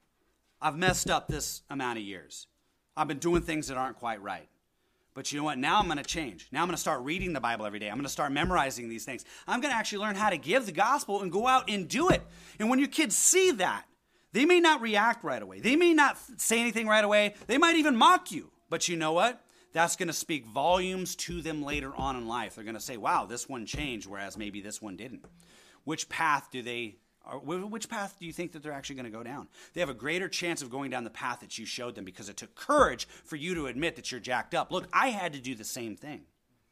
I've messed up this amount of years. I've been doing things that aren't quite right. But you know what, now I'm going to change. Now I'm going to start reading the Bible every day. I'm going to start memorizing these things. I'm going to actually learn how to give the gospel and go out and do it. And when your kids see that, they may not react right away. They may not say anything right away. They might even mock you. But you know what? That's going to speak volumes to them later on in life. They're going to say, wow, this one changed, whereas maybe this one didn't. Which path do they, or which path do you think that they're actually going to go down? They have a greater chance of going down the path that you showed them because it took courage for you to admit that you're jacked up. Look, I had to do the same thing.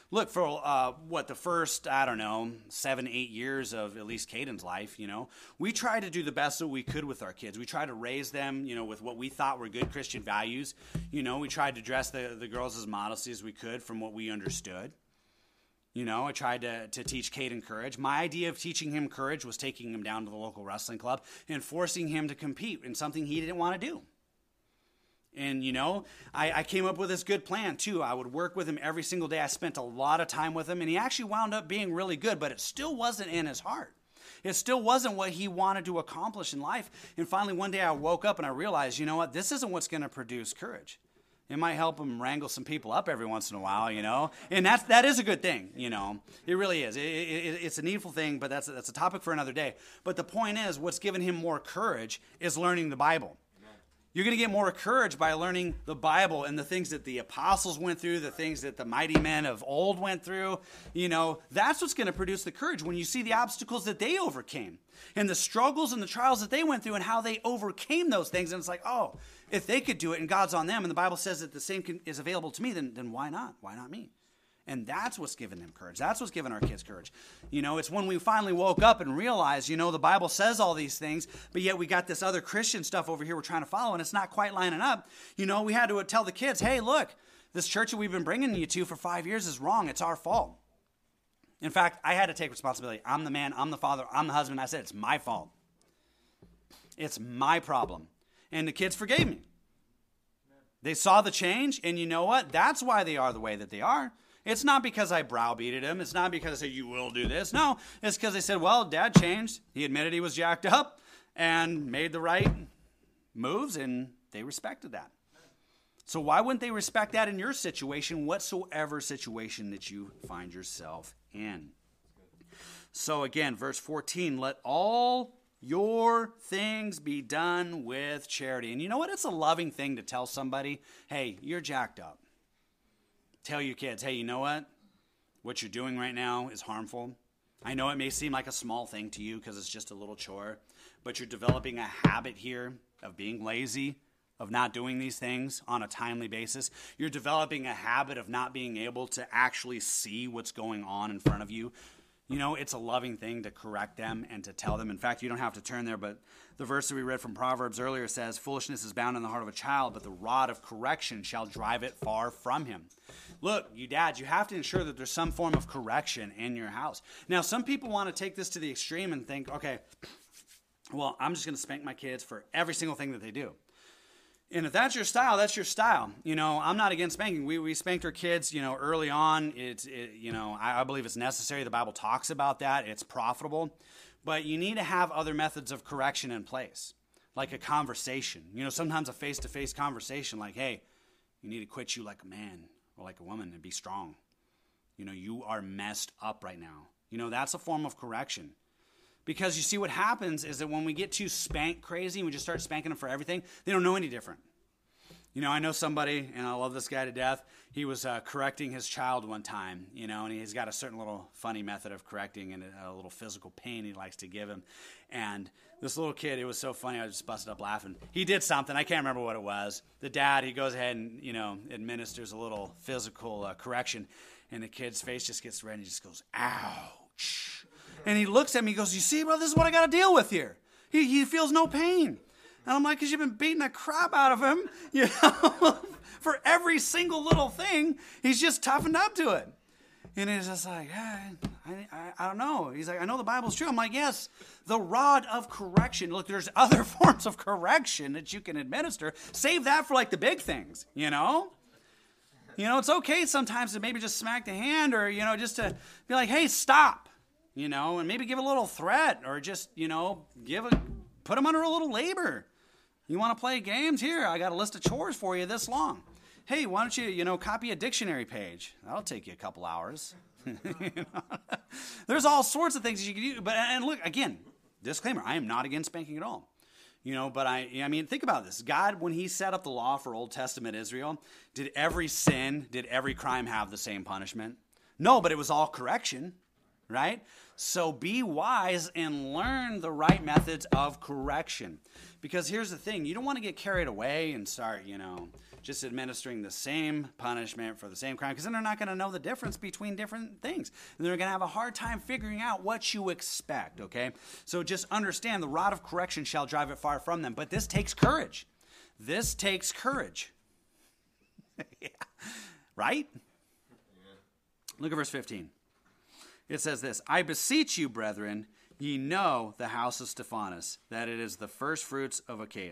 Look, for uh, what, the first, I don't know, seven, eight years of at least Caden's life, you know, we tried to do the best that we could with our kids. We tried to raise them, you know, with what we thought were good Christian values. You know, we tried to dress the, the girls as modestly as we could from what we understood. You know, I tried to, to teach Caden courage. My idea of teaching him courage was taking him down to the local wrestling club and forcing him to compete in something he didn't want to do. And, you know, I, I came up with this good plan, too. I would work with him every single day. I spent a lot of time with him, and he actually wound up being really good, but it still wasn't in his heart. It still wasn't what he wanted to accomplish in life. And finally, one day I woke up and I realized, you know what, this isn't what's going to produce courage. It might help him wrangle some people up every once in a while, you know, and that's, that is a good thing, you know. It really is. It, it, it's a needful thing, but that's, that's a topic for another day. But the point is, what's given him more courage is learning the Bible. You're going to get more courage by learning the Bible and the things that the apostles went through, the things that the mighty men of old went through. You know, that's what's going to produce the courage when you see the obstacles that they overcame and the struggles and the trials that they went through and how they overcame those things. And it's like, oh, if they could do it and God's on them and the Bible says that the same can, is available to me, then, then why not? Why not me? And that's what's given them courage. That's what's given our kids courage. You know, it's when we finally woke up and realized, you know, the Bible says all these things, but yet we got this other Christian stuff over here we're trying to follow, and it's not quite lining up. You know, we had to tell the kids, hey, look, this church that we've been bringing you to for five years is wrong. It's our fault. In fact, I had to take responsibility. I'm the man. I'm the father. I'm the husband. I said, it's my fault. It's my problem. And the kids forgave me. They saw the change, and you know what? That's why they are the way that they are. It's not because I browbeated him. It's not because I said, you will do this. No, it's because they said, well, Dad changed. He admitted he was jacked up and made the right moves, and they respected that. So why wouldn't they respect that in your situation, whatsoever situation that you find yourself in? So again, verse fourteen, let all your things be done with charity. And you know what? It's a loving thing to tell somebody, hey, you're jacked up. Tell your kids, hey, you know what? What you're doing right now is harmful. I know it may seem like a small thing to you because it's just a little chore, but you're developing a habit here of being lazy, of not doing these things on a timely basis. You're developing a habit of not being able to actually see what's going on in front of you. You know, it's a loving thing to correct them and to tell them. In fact, you don't have to turn there, but the verse that we read from Proverbs earlier says, foolishness is bound in the heart of a child, but the rod of correction shall drive it far from him. Look, you dads, you have to ensure that there's some form of correction in your house. Now, some people want to take this to the extreme and think, okay, well, I'm just going to spank my kids for every single thing that they do. And if that's your style, that's your style. You know, I'm not against spanking. We we spanked our kids, you know, early on. It's, it, you know, I, I believe it's necessary. The Bible talks about that. It's profitable. But you need to have other methods of correction in place, like a conversation. You know, sometimes a face-to-face conversation like, hey, you need to quit you like a man or like a woman and be strong. You know, you are messed up right now. You know, that's a form of correction. Because you see what happens is that when we get too spank crazy and we just start spanking them for everything, they don't know any different. You know, I know somebody, and I love this guy to death, he was uh, correcting his child one time, you know, and he's got a certain little funny method of correcting and a, a little physical pain he likes to give him. And this little kid, it was so funny, I just busted up laughing. He did something, I can't remember what it was. The dad, he goes ahead and, you know, administers a little physical uh, correction, and the kid's face just gets red and he just goes, ouch. And he looks at me, he goes, you see, bro, this is what I got to deal with here. He he feels no pain. And I'm like, because you've been beating the crap out of him, you know, for every single little thing. He's just toughened up to it. And he's just like, hey, I, I, I don't know. He's like, I know the Bible's true. I'm like, yes, the rod of correction. Look, there's other forms of correction that you can administer. Save that for like the big things, you know. You know, it's okay sometimes to maybe just smack the hand or, you know, just to be like, hey, stop. You know, and maybe give a little threat or just, you know, give a, put them under a little labor. You want to play games? Here, I got a list of chores for you this long. Hey, why don't you, you know, copy a dictionary page? That'll take you a couple hours. You know? There's all sorts of things you can do. But, and look, again, disclaimer, I am not against spanking at all. You know, but I, I mean, think about this. God, when he set up the law for Old Testament Israel, did every sin, did every crime have the same punishment? No, but it was all correction. Right? So be wise and learn the right methods of correction. Because here's the thing. You don't want to get carried away and start, you know, just administering the same punishment for the same crime, because then they're not going to know the difference between different things. And they're going to have a hard time figuring out what you expect, okay? So just understand the rod of correction shall drive it far from them. But this takes courage. This takes courage. Yeah. Right? Yeah. Look at verse fifteen. It says this, I beseech you, brethren, ye know the house of Stephanas, that it is the first fruits of Achaia,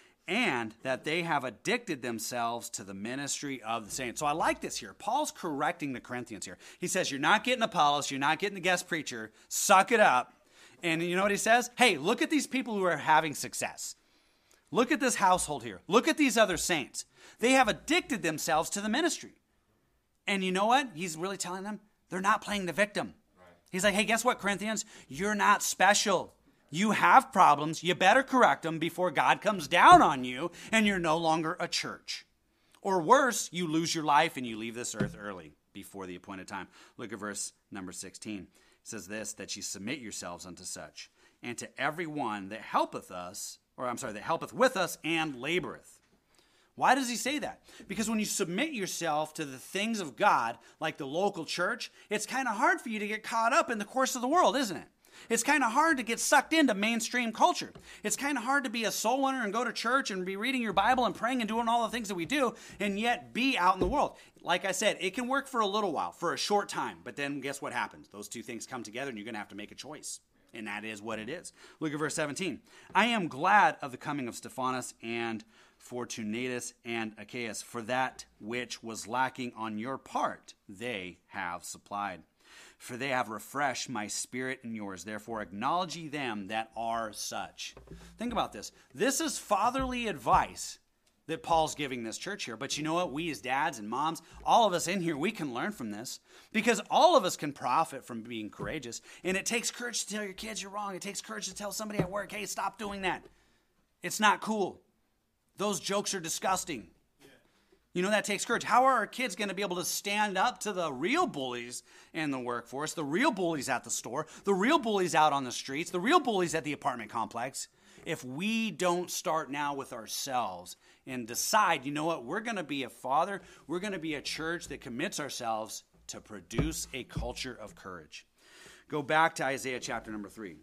and that they have addicted themselves to the ministry of the saints. So I like this here. Paul's correcting the Corinthians here. He says, you're not getting Apollos, you're not getting the guest preacher, suck it up. And you know what he says? Hey, look at these people who are having success. Look at this household here. Look at these other saints. They have addicted themselves to the ministry. And you know what? He's really telling them they're not playing the victim. He's like, hey, guess what, Corinthians? You're not special. You have problems. You better correct them before God comes down on you and you're no longer a church. Or worse, you lose your life and you leave this earth early before the appointed time. Look at verse number sixteen. It says this, that ye submit yourselves unto such, and to every one that helpeth us, or I'm sorry, that helpeth with us and laboreth. Why does he say that? Because when you submit yourself to the things of God, like the local church, it's kind of hard for you to get caught up in the course of the world, isn't it? It's kind of hard to get sucked into mainstream culture. It's kind of hard to be a soul winner and go to church and be reading your Bible and praying and doing all the things that we do and yet be out in the world. Like I said, it can work for a little while, for a short time, but then guess what happens? Those two things come together and you're going to have to make a choice. And that is what it is. Look at verse seventeen. I am glad of the coming of Stephanas and Fortunatus and Achaeus, for that which was lacking on your part they have supplied. For they have refreshed my spirit and yours. Therefore acknowledge ye them that are such. Think about this. This is fatherly advice that Paul's giving this church here. But you know what? We as dads and moms, all of us in here, we can learn from this. Because all of us can profit from being courageous. And it takes courage to tell your kids you're wrong. It takes courage to tell somebody at work, hey, stop doing that. It's not cool. Those jokes are disgusting. Yeah. You know, that takes courage. How are our kids going to be able to stand up to the real bullies in the workforce, the real bullies at the store, the real bullies out on the streets, the real bullies at the apartment complex, if we don't start now with ourselves and decide, you know what, we're going to be a father, we're going to be a church that commits ourselves to produce a culture of courage. Go back to Isaiah chapter number three.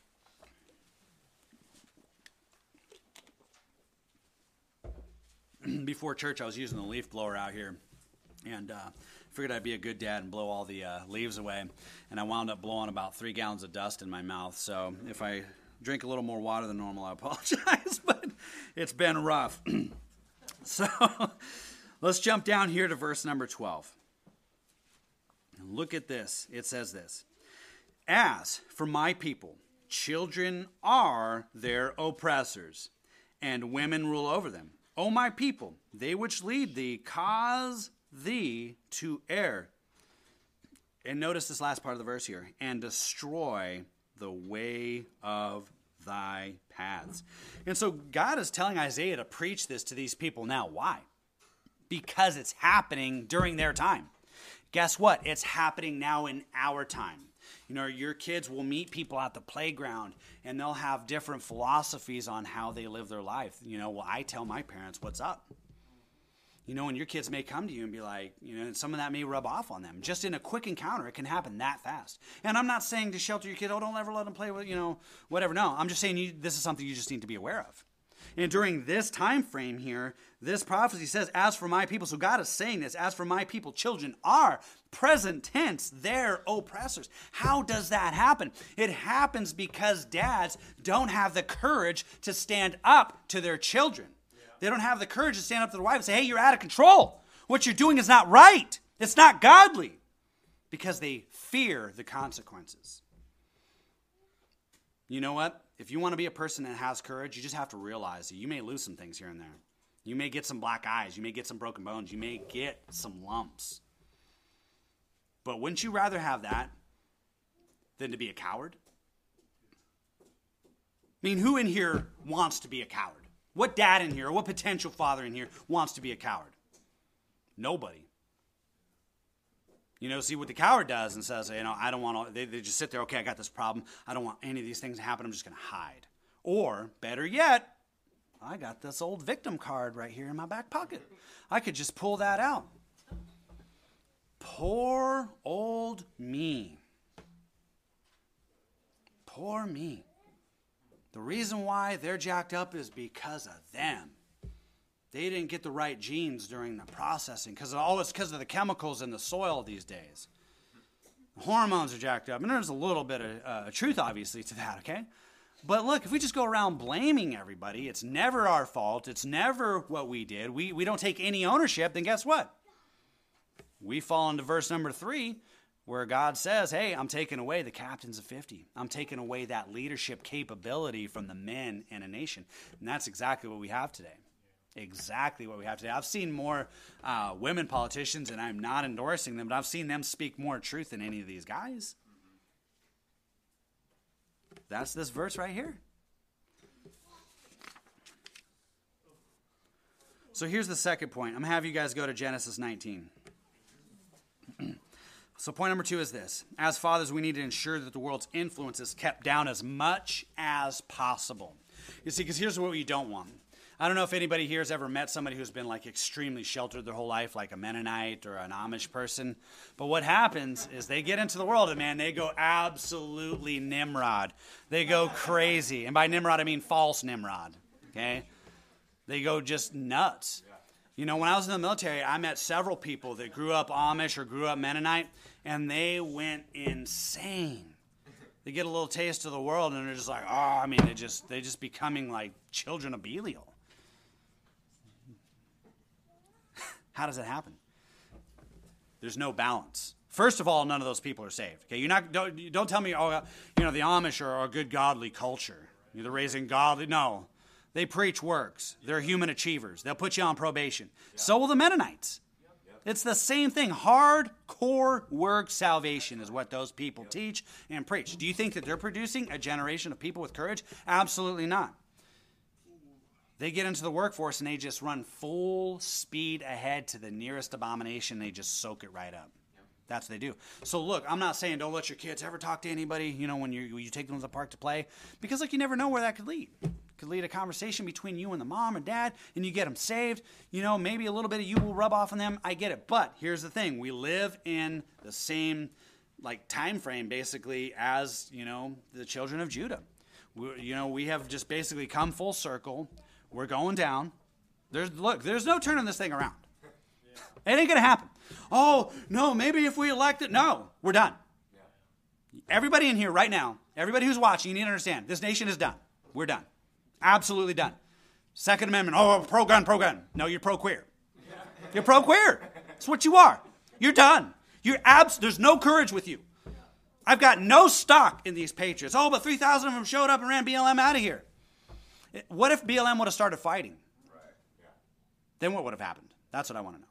Before church, I was using the leaf blower out here, and uh, figured I'd be a good dad and blow all the uh, leaves away, and I wound up blowing about three gallons of dust in my mouth, so if I drink a little more water than normal, I apologize, but it's been rough. So let's jump down here to verse number twelve. Look at this. It says this, as for my people, children are their oppressors, and women rule over them. O my people, they which lead thee cause thee to err. And notice this last part of the verse here. And destroy the way of thy paths. And so God is telling Isaiah to preach this to these people now. Why? Because it's happening during their time. Guess what? It's happening now in our time. You know, your kids will meet people at the playground and they'll have different philosophies on how they live their life. You know, well, I tell my parents what's up. You know, and your kids may come to you and be like, you know, and some of that may rub off on them. Just in a quick encounter, it can happen that fast. And I'm not saying to shelter your kid, oh, don't ever let them play with, you know, whatever. No, I'm just saying you, this is something you just need to be aware of. And during this time frame here, this prophecy says, as for my people, so God is saying this, as for my people, children are, present tense, their oppressors. How does that happen? It happens because dads don't have the courage to stand up to their children. Yeah. They don't have the courage to stand up to their wife and say, hey, you're out of control. What you're doing is not right. It's not godly. Because they fear the consequences. You know what? If you want to be a person that has courage, you just have to realize that you may lose some things here and there. You may get some black eyes. You may get some broken bones. You may get some lumps. But wouldn't you rather have that than to be a coward? I mean, who in here wants to be a coward? What dad in here, or what potential father in here wants to be a coward? Nobody. You know, see what the coward does and says, you know, I don't want to, they, they just sit there, okay, I got this problem. I don't want any of these things to happen. I'm just going to hide. Or, better yet, I got this old victim card right here in my back pocket. I could just pull that out. Poor old me. Poor me. The reason why they're jacked up is because of them. They didn't get the right genes during the processing because all it's because of the chemicals in the soil these days. The hormones are jacked up, and there's a little bit of uh, truth, obviously, to that, okay? But look, if we just go around blaming everybody, it's never our fault, it's never what we did, we, we don't take any ownership, then guess what? We fall into verse number three, where God says, hey, I'm taking away the captains of fifty. I'm taking away that leadership capability from the men in a nation. And that's exactly what we have today. Exactly what we have today. I've seen more uh, women politicians, and I'm not endorsing them, but I've seen them speak more truth than any of these guys. That's this verse right here. So here's the second point. I'm going to have you guys go to Genesis nineteen. So point number two is this. As fathers, we need to ensure that the world's influence is kept down as much as possible. You see, because here's what you don't want. I don't know if anybody here has ever met somebody who's been like extremely sheltered their whole life, like a Mennonite or an Amish person. But what happens is they get into the world and, man, they go absolutely Nimrod. They go crazy. And by Nimrod, I mean false Nimrod, okay? They go just nuts. You know, when I was in the military, I met several people that grew up Amish or grew up Mennonite, and they went insane. They get a little taste of the world, and they're just like, oh, I mean, they just they just becoming like children of Belial. How does that happen? There's no balance. First of all, none of those people are saved. Okay, you're not. Don't, don't tell me, oh, you know, the Amish are a good godly culture. You know, they're raising godly. No, they preach works. They're human achievers. They'll put you on probation. Yeah. So will the Mennonites. Yep. Yep. It's the same thing. Hardcore work salvation is what those people yep. teach and preach. Do you think that they're producing a generation of people with courage? Absolutely not. They get into the workforce and they just run full speed ahead to the nearest abomination. They just soak it right up. Yep. That's what they do. So look, I'm not saying don't let your kids ever talk to anybody, you know, when you when you take them to the park to play. Because, look, you never know where that could lead. It could lead a conversation between you and the mom and dad, and you get them saved. You know, maybe a little bit of you will rub off on them. I get it. But here's the thing. We live in the same, like, time frame, basically, as, you know, the children of Judah. We, you know, we have just basically come full circle. We're going down. There's look, there's no turning this thing around. Yeah. It ain't going to happen. Oh, no, maybe if we elect it. No, we're done. Yeah. Everybody in here right now, everybody who's watching, you need to understand, this nation is done. We're done. Absolutely done. Second Amendment, oh, pro-gun, pro-gun. No, you're pro-queer. Yeah. You're pro-queer. That's what you are. You're done. You're abs- There's no courage with you. Yeah. I've got no stock in these patriots. Oh, but three thousand of them showed up and ran B L M out of here. What if B L M would have started fighting? Right. Yeah. Then what would have happened? That's what I want to know.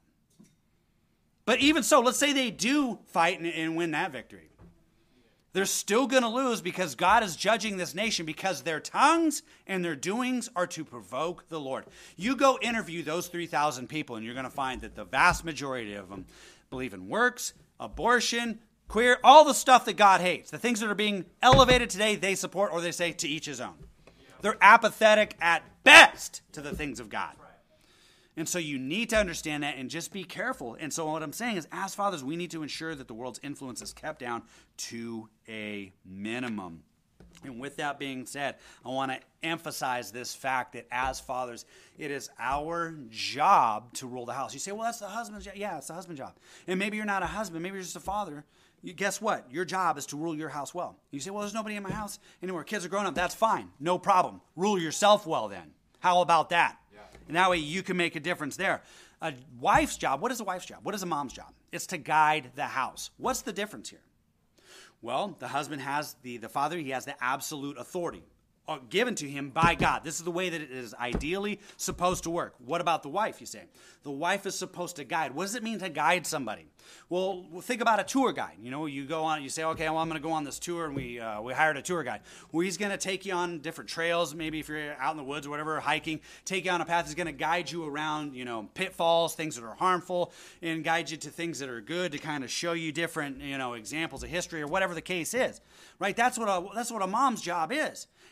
But even so, let's say they do fight and, and win that victory. They're still going to lose because God is judging this nation because their tongues and their doings are to provoke the Lord. You go interview those three thousand people and you're going to find that the vast majority of them believe in works, abortion, queer, all the stuff that God hates. The things that are being elevated today, they support, or they say to each his own. They're apathetic at best to the things of God. And so you need to understand that and just be careful. And so what I'm saying is, as fathers, we need to ensure that the world's influence is kept down to a minimum. And with that being said, I want to emphasize this fact that as fathers, it is our job to rule the house. You say, well, that's the husband's job. Yeah, it's the husband's job. And maybe you're not a husband. Maybe you're just a father. You, guess what? Your job is to rule your house well. You say, well, there's nobody in my house anymore. Kids are growing up. That's fine. No problem. Rule yourself well then. How about that? Yeah. And that way you can make a difference there. A wife's job, what is a wife's job? What is a mom's job? It's to guide the house. What's the difference here? Well, the husband has, the, the father, he has the absolute authority given to him by God. This is the way that it is ideally supposed to work. What about the wife, you say? The wife is supposed to guide. What does it mean to guide somebody? Well, think about a tour guide. You know, you go on, you say, okay, well, I'm going to go on this tour, and we uh, we hired a tour guide. Well, he's going to take you on different trails. Maybe if you're out in the woods or whatever, hiking, take you on a path. He's going to guide you around, you know, pitfalls, things that are harmful, and guide you to things that are good to kind of show you different, you know, examples of history or whatever the case is, right? That's what a, that's what a mom's job is.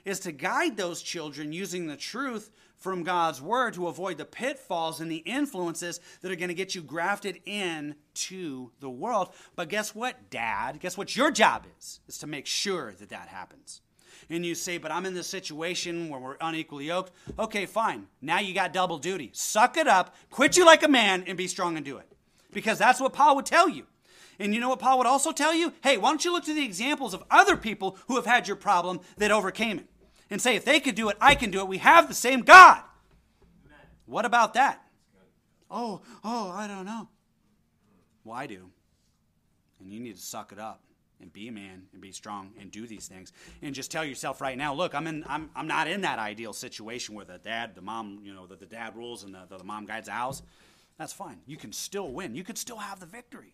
is to guide those children using the truth from God's word to avoid the pitfalls and the influences that are going to get you grafted in to the world. But guess what, Dad? Guess what your job is? Is to make sure that that happens. And you say, but I'm in this situation where we're unequally yoked. Okay, fine. Now you got double duty. Suck it up, quit you like a man, and be strong and do it. Because that's what Paul would tell you. And you know what Paul would also tell you? Hey, why don't you look to the examples of other people who have had your problem that overcame it? And say, if they could do it, I can do it. We have the same God. Amen. What about that? Oh, oh, I don't know. Well, I do. And you need to suck it up and be a man and be strong and do these things. And just tell yourself right now, look, I'm in I'm I'm not in that ideal situation where the dad, the mom, you know, the, the dad rules and the, the mom guides the house. That's fine. You can still win. You could still have the victory.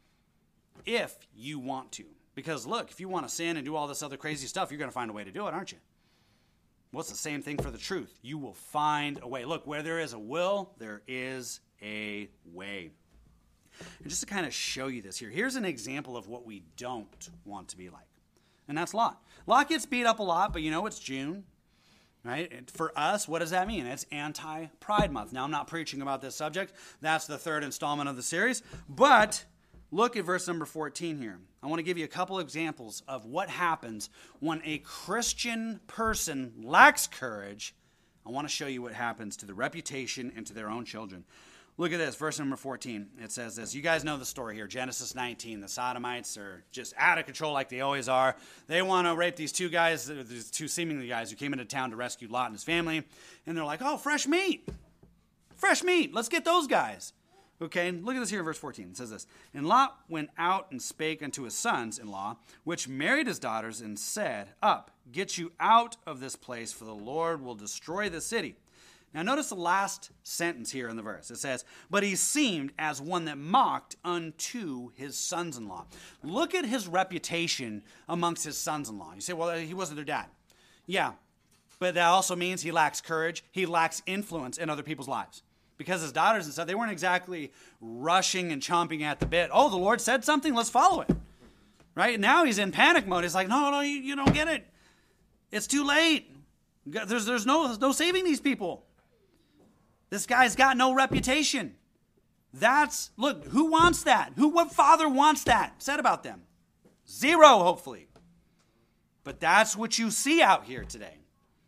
If you want to. Because look, if you want to sin and do all this other crazy stuff, you're going to find a way to do it, aren't you? Well, it's the same thing for the truth. You will find a way. Look, where there is a will, there is a way. And just to kind of show you this here, here's an example of what we don't want to be like. And that's Lot. Lot gets beat up a lot, but you know, it's June, right? And for us, what does that mean? It's Anti-Pride Month. Now, I'm not preaching about this subject. That's the third installment of the series. But look at verse number fourteen here. I want to give you a couple examples of what happens when a Christian person lacks courage. I want to show you what happens to the reputation and to their own children. Look at this, verse number fourteen. It says this. You guys know the story here. Genesis nineteen. The Sodomites are just out of control like they always are. They want to rape these two guys, these two seemingly guys who came into town to rescue Lot and his family. And they're like, oh, fresh meat. Fresh meat. Let's get those guys. Okay, look at this here in verse fourteen. It says this. And Lot went out and spake unto his sons-in-law, which married his daughters, and said, Up, get you out of this place, for the Lord will destroy the city. Now notice the last sentence here in the verse. It says, But he seemed as one that mocked unto his sons-in-law. Look at his reputation amongst his sons-in-law. You say, well, he wasn't their dad. Yeah, but that also means he lacks courage. He lacks influence in other people's lives. Because his daughters and stuff, they weren't exactly rushing and chomping at the bit. Oh, the Lord said something, let's follow it. Right? Now he's in panic mode. He's like, no, no, you, you don't get it. It's too late. There's, there's no, no saving these people. This guy's got no reputation. That's, look, who wants that? Who, what father wants that said about them? Zero, hopefully. But that's what you see out here today.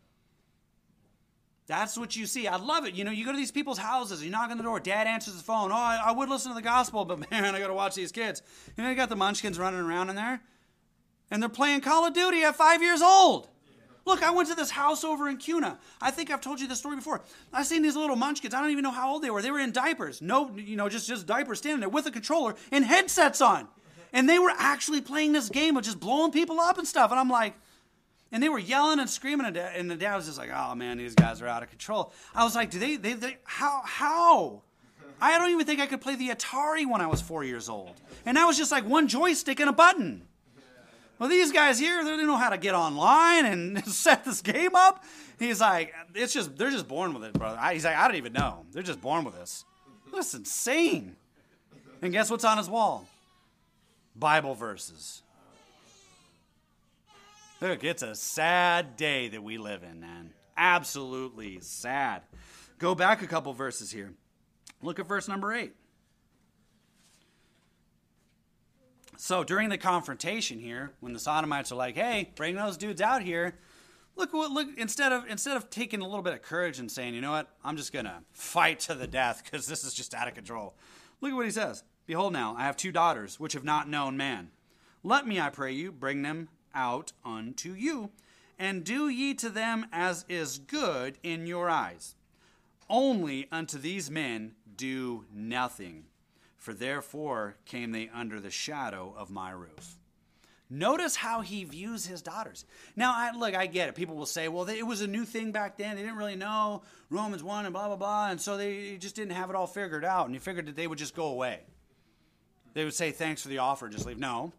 That's what you see. I love it. You know, you go to these people's houses, you knock on the door, dad answers the phone. Oh, I, I would listen to the gospel, but man, I got to watch these kids. You know, you got the munchkins running around in there, and they're playing Call of Duty at five years old. Look, I went to this house over in Cuna. I think I've told you this story before. I seen these little munchkins. I don't even know how old they were. They were in diapers. No, you know, just, just diapers standing there with a controller and headsets on. And they were actually playing this game of just blowing people up and stuff. And I'm like, and they were yelling and screaming, and the dad was just like, oh, man, these guys are out of control. I was like, do they, they, they how, how? I don't even think I could play the Atari when I was four years old. And that was just like one joystick and a button. Well, these guys here, they don't know how to get online and set this game up. He's like, it's just, they're just born with it, brother. I, he's like, I don't even know. They're just born with this. That's insane. And guess what's on his wall? Bible verses. Look, it's a sad day that we live in, man. Absolutely sad. Go back a couple verses here. Look at verse number eight. So during the confrontation here, when the Sodomites are like, hey, bring those dudes out here, look what look instead of instead of taking a little bit of courage and saying, you know what, I'm just gonna fight to the death because this is just out of control. Look at what he says. Behold now, I have two daughters which have not known man. Let me, I pray you, bring them out unto you, and do ye to them as is good in your eyes. Only unto these men do nothing, for therefore came they under the shadow of my roof. Notice how he views his daughters. Now, I, look, I get it. People will say, well, they, it was a new thing back then. They didn't really know Romans one and blah, blah, blah, and so they just didn't have it all figured out, and he figured that they would just go away. They would say, thanks for the offer, and just leave. No.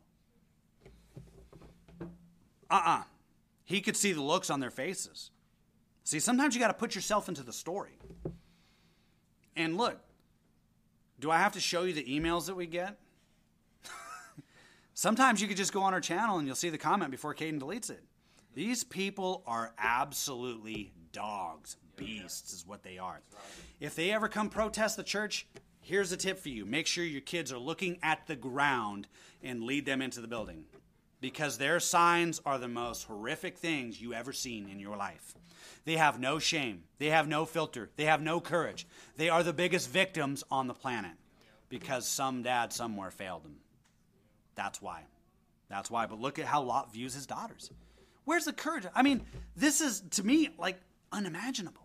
Uh-uh. He could see the looks on their faces. See, sometimes you got to put yourself into the story. And look, do I have to show you the emails that we get? Sometimes you could just go on our channel and you'll see the comment before Caden deletes it. These people are absolutely dogs. Beasts is what they are. If they ever come protest the church, here's a tip for you. Make sure your kids are looking at the ground and lead them into the building. Because their signs are the most horrific things you ever seen in your life. They have no shame. They have no filter. They have no courage. They are the biggest victims on the planet because some dad somewhere failed them. That's why. That's why. But look at how Lot views his daughters. Where's the courage? I mean, this is, to me, like unimaginable.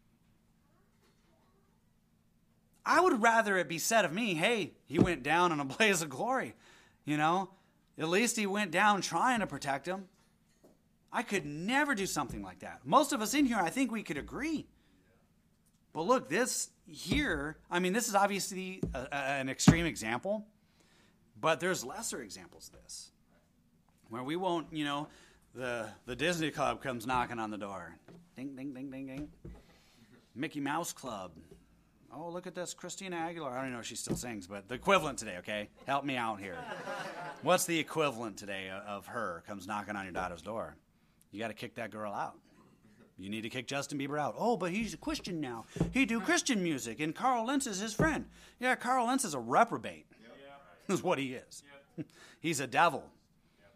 I would rather it be said of me, hey, he went down in a blaze of glory. You know, at least he went down trying to protect him. I could never do something like that. Most of us in here, I think we could agree. But look, this here, I mean, this is obviously a, a, an extreme example, but there's lesser examples of this, where we won't, you know, the, the Disney Club comes knocking on the door. Ding, ding, ding, ding, ding. Mickey Mouse Club. Oh, look at this, Christina Aguilera. I don't know if she still sings, but the equivalent today, okay? Help me out here. What's the equivalent today of her comes knocking on your daughter's door? You got to kick that girl out. You need to kick Justin Bieber out. Oh, but he's a Christian now. He do Christian music, and Carl Lentz is his friend. Yeah, Carl Lentz is a reprobate. Yep. Is what he is. Yep. He's a devil. Yep.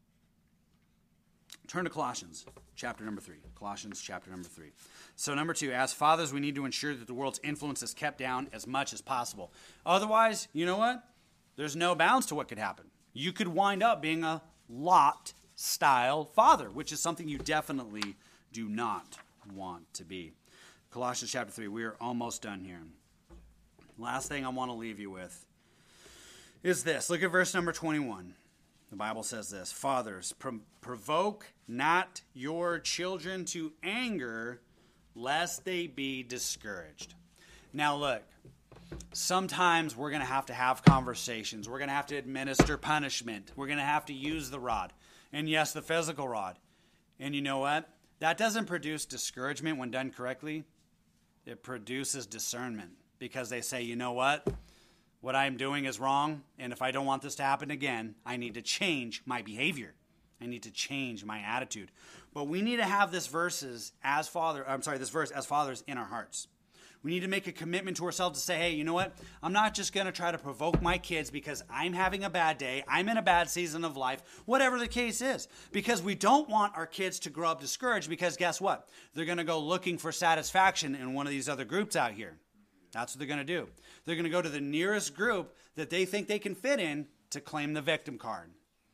Turn to Colossians, chapter number three. Colossians, chapter number three. So number two, as fathers, we need to ensure that the world's influence is kept down as much as possible. Otherwise, you know what? There's no bounds to what could happen. You could wind up being a Lot style father, which is something you definitely do not want to be. Colossians chapter three, we are almost done here. Last thing I want to leave you with is this. Look at verse number twenty-one. The Bible says this, fathers, pro- provoke not your children to anger, lest they be discouraged. Now look, sometimes we're going to have to have conversations. We're going to have to administer punishment. We're going to have to use the rod. And yes, the physical rod. And you know what? That doesn't produce discouragement when done correctly. It produces discernment because they say, you know what? What I'm doing is wrong. And if I don't want this to happen again, I need to change my behavior. I need to change my attitude. But we need to have this verses as father, I'm sorry, this verse as fathers in our hearts. We need to make a commitment to ourselves to say, hey, you know what? I'm not just going to try to provoke my kids because I'm having a bad day. I'm in a bad season of life, whatever the case is. Because we don't want our kids to grow up discouraged because guess what? They're going to go looking for satisfaction in one of these other groups out here. That's what they're going to do. They're going to go to the nearest group that they think they can fit in to claim the victim card.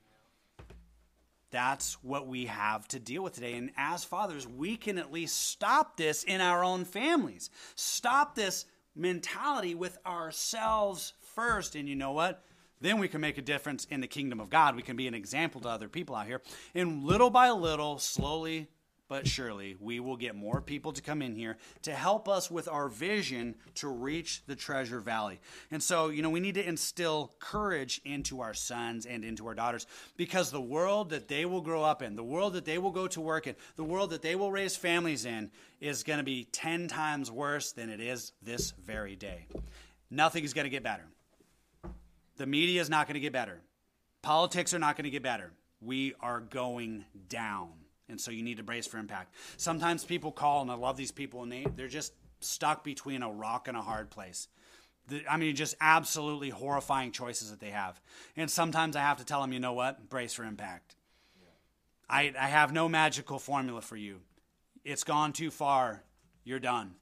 That's what we have to deal with today. And as fathers, we can at least stop this in our own families. Stop this mentality with ourselves first. And you know what? Then we can make a difference in the kingdom of God. We can be an example to other people out here. And little by little, slowly but surely, we will get more people to come in here to help us with our vision to reach the Treasure Valley. And so, you know, we need to instill courage into our sons and into our daughters because the world that they will grow up in, the world that they will go to work in, the world that they will raise families in is going to be ten times worse than it is this very day. Nothing is going to get better. The media is not going to get better. Politics are not going to get better. We are going down. And so you need to brace for impact. Sometimes people call, and I love these people, and they, they're just stuck between a rock and a hard place. The, I mean, just absolutely horrifying choices that they have. And sometimes I have to tell them, you know what? Brace for impact. Yeah. I, I have no magical formula for you. It's gone too far. You're done.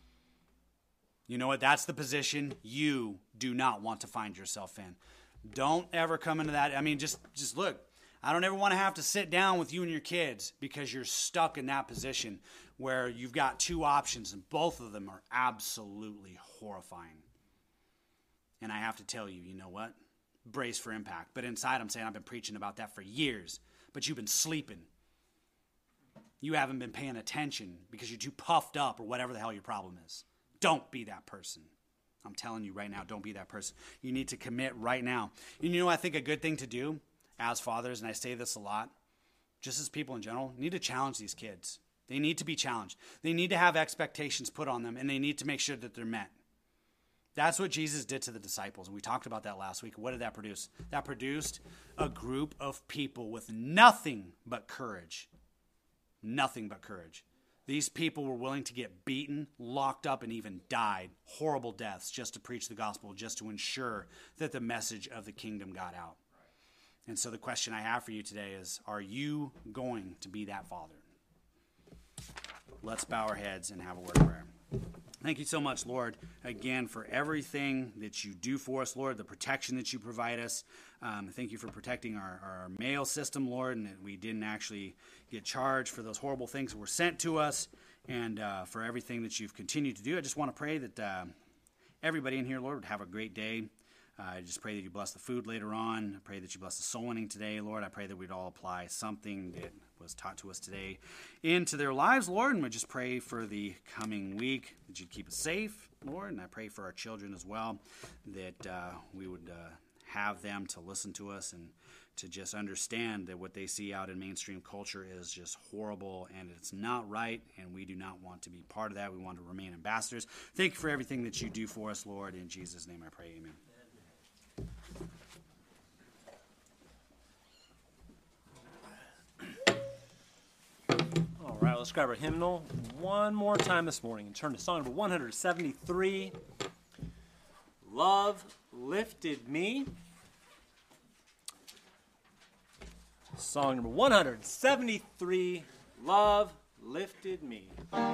You know what? That's the position you do not want to find yourself in. Don't ever come into that. I mean, just just look. I don't ever want to have to sit down with you and your kids because you're stuck in that position where you've got two options and both of them are absolutely horrifying. And I have to tell you, you know what? Brace for impact. But inside I'm saying I've been preaching about that for years, but you've been sleeping. You haven't been paying attention because you're too puffed up or whatever the hell your problem is. Don't be that person. I'm telling you right now, don't be that person. You need to commit right now. And you know, I think a good thing to do as fathers, and I say this a lot, just as people in general, need to challenge these kids. They need to be challenged. They need to have expectations put on them, and they need to make sure that they're met. That's what Jesus did to the disciples, and we talked about that last week. What did that produce? That produced a group of people with nothing but courage nothing but courage. These people were willing to get beaten, locked up, and even died horrible deaths just to preach the gospel, just to ensure that the message of the kingdom got out. And so the question I have for you today is, are you going to be that father? Let's bow our heads and have a word of prayer. Thank you so much, Lord, again, for everything that you do for us, Lord, the protection that you provide us. Um, thank you for protecting our, our mail system, Lord, and that we didn't actually get charged for those horrible things that were sent to us, and uh, for everything that you've continued to do. I just want to pray that uh, everybody in here, Lord, would have a great day. Uh, I just pray that you bless the food later on. I pray that you bless the soul winning today, Lord. I pray that we'd all apply something that was taught to us today into their lives, Lord. And we just pray for the coming week that you'd keep us safe, Lord. And I pray for our children as well, that uh, we would uh, have them to listen to us and to just understand that what they see out in mainstream culture is just horrible and it's not right, and we do not want to be part of that. We want to remain ambassadors. Thank you for everything that you do for us, Lord. In Jesus' name I pray, amen. All right, let's grab our hymnal one more time this morning and turn to song number one seventy-three, Love Lifted Me. Song number one seventy-three, Love Lifted Me.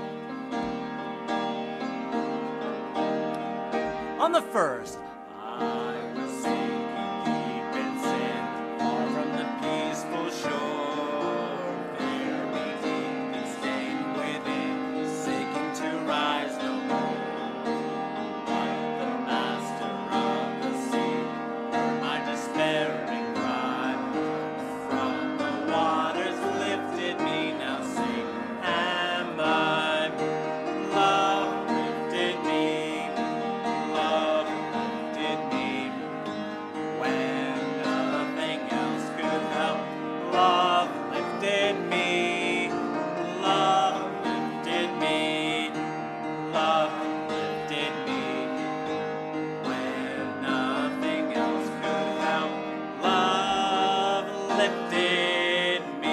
On the first, I was sinking deep in sin, far from the peaceful shore. Very deeply staying within, sinking to rise no more. But the master of the sea heard my despairing cry. From the waters lifted me, now sing, am I. Love lifted me. Love lifted me when nothing else could help. Love lifted me. Love lifted me. Love lifted me when nothing else could help. Love lifted me.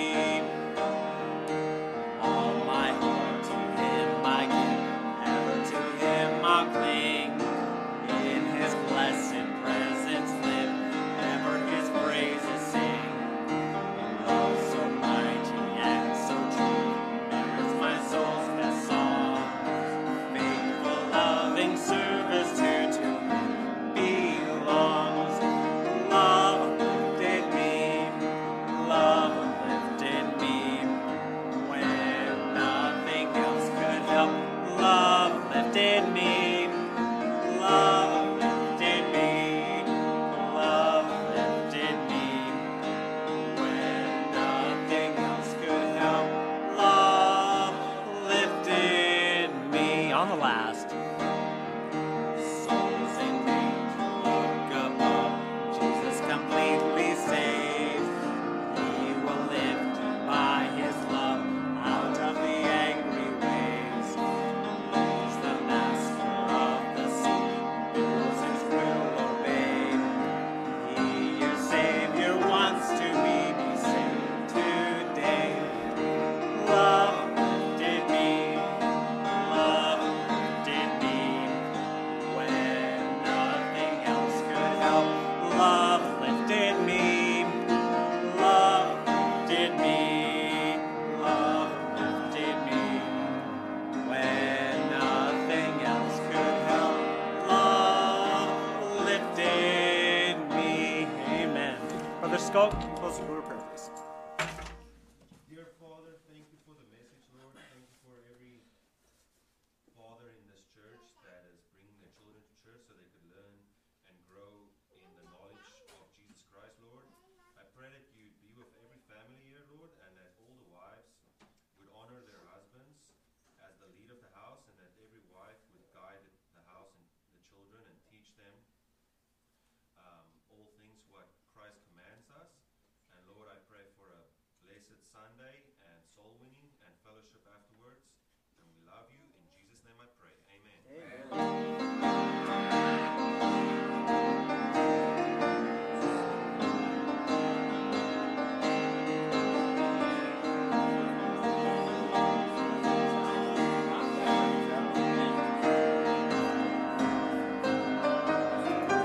All my heart to Him I give, ever to Him I'll cling. In His blessed presence live, ever His praises sing. Love so mighty and so true, mirrors my soul's best song. Faithful, loving service to to Him belongs. Love lifted me, love lifted me when nothing else could help. Love lifted me. Love lifted me, love lifted me when nothing else could help. Love lifted me. On the last. Souls in danger, look above. Jesus completely saves. He will lift you by His love out of the angry waves. He's the master of the sea, rules His will obey. He, your Savior, wants to be, be saved today. Love lifted me, love lifted me when nothing else could help. Love lifted me, love lifted me, love lifted me when nothing else could help. Love lifted me. Amen. Brother Scott.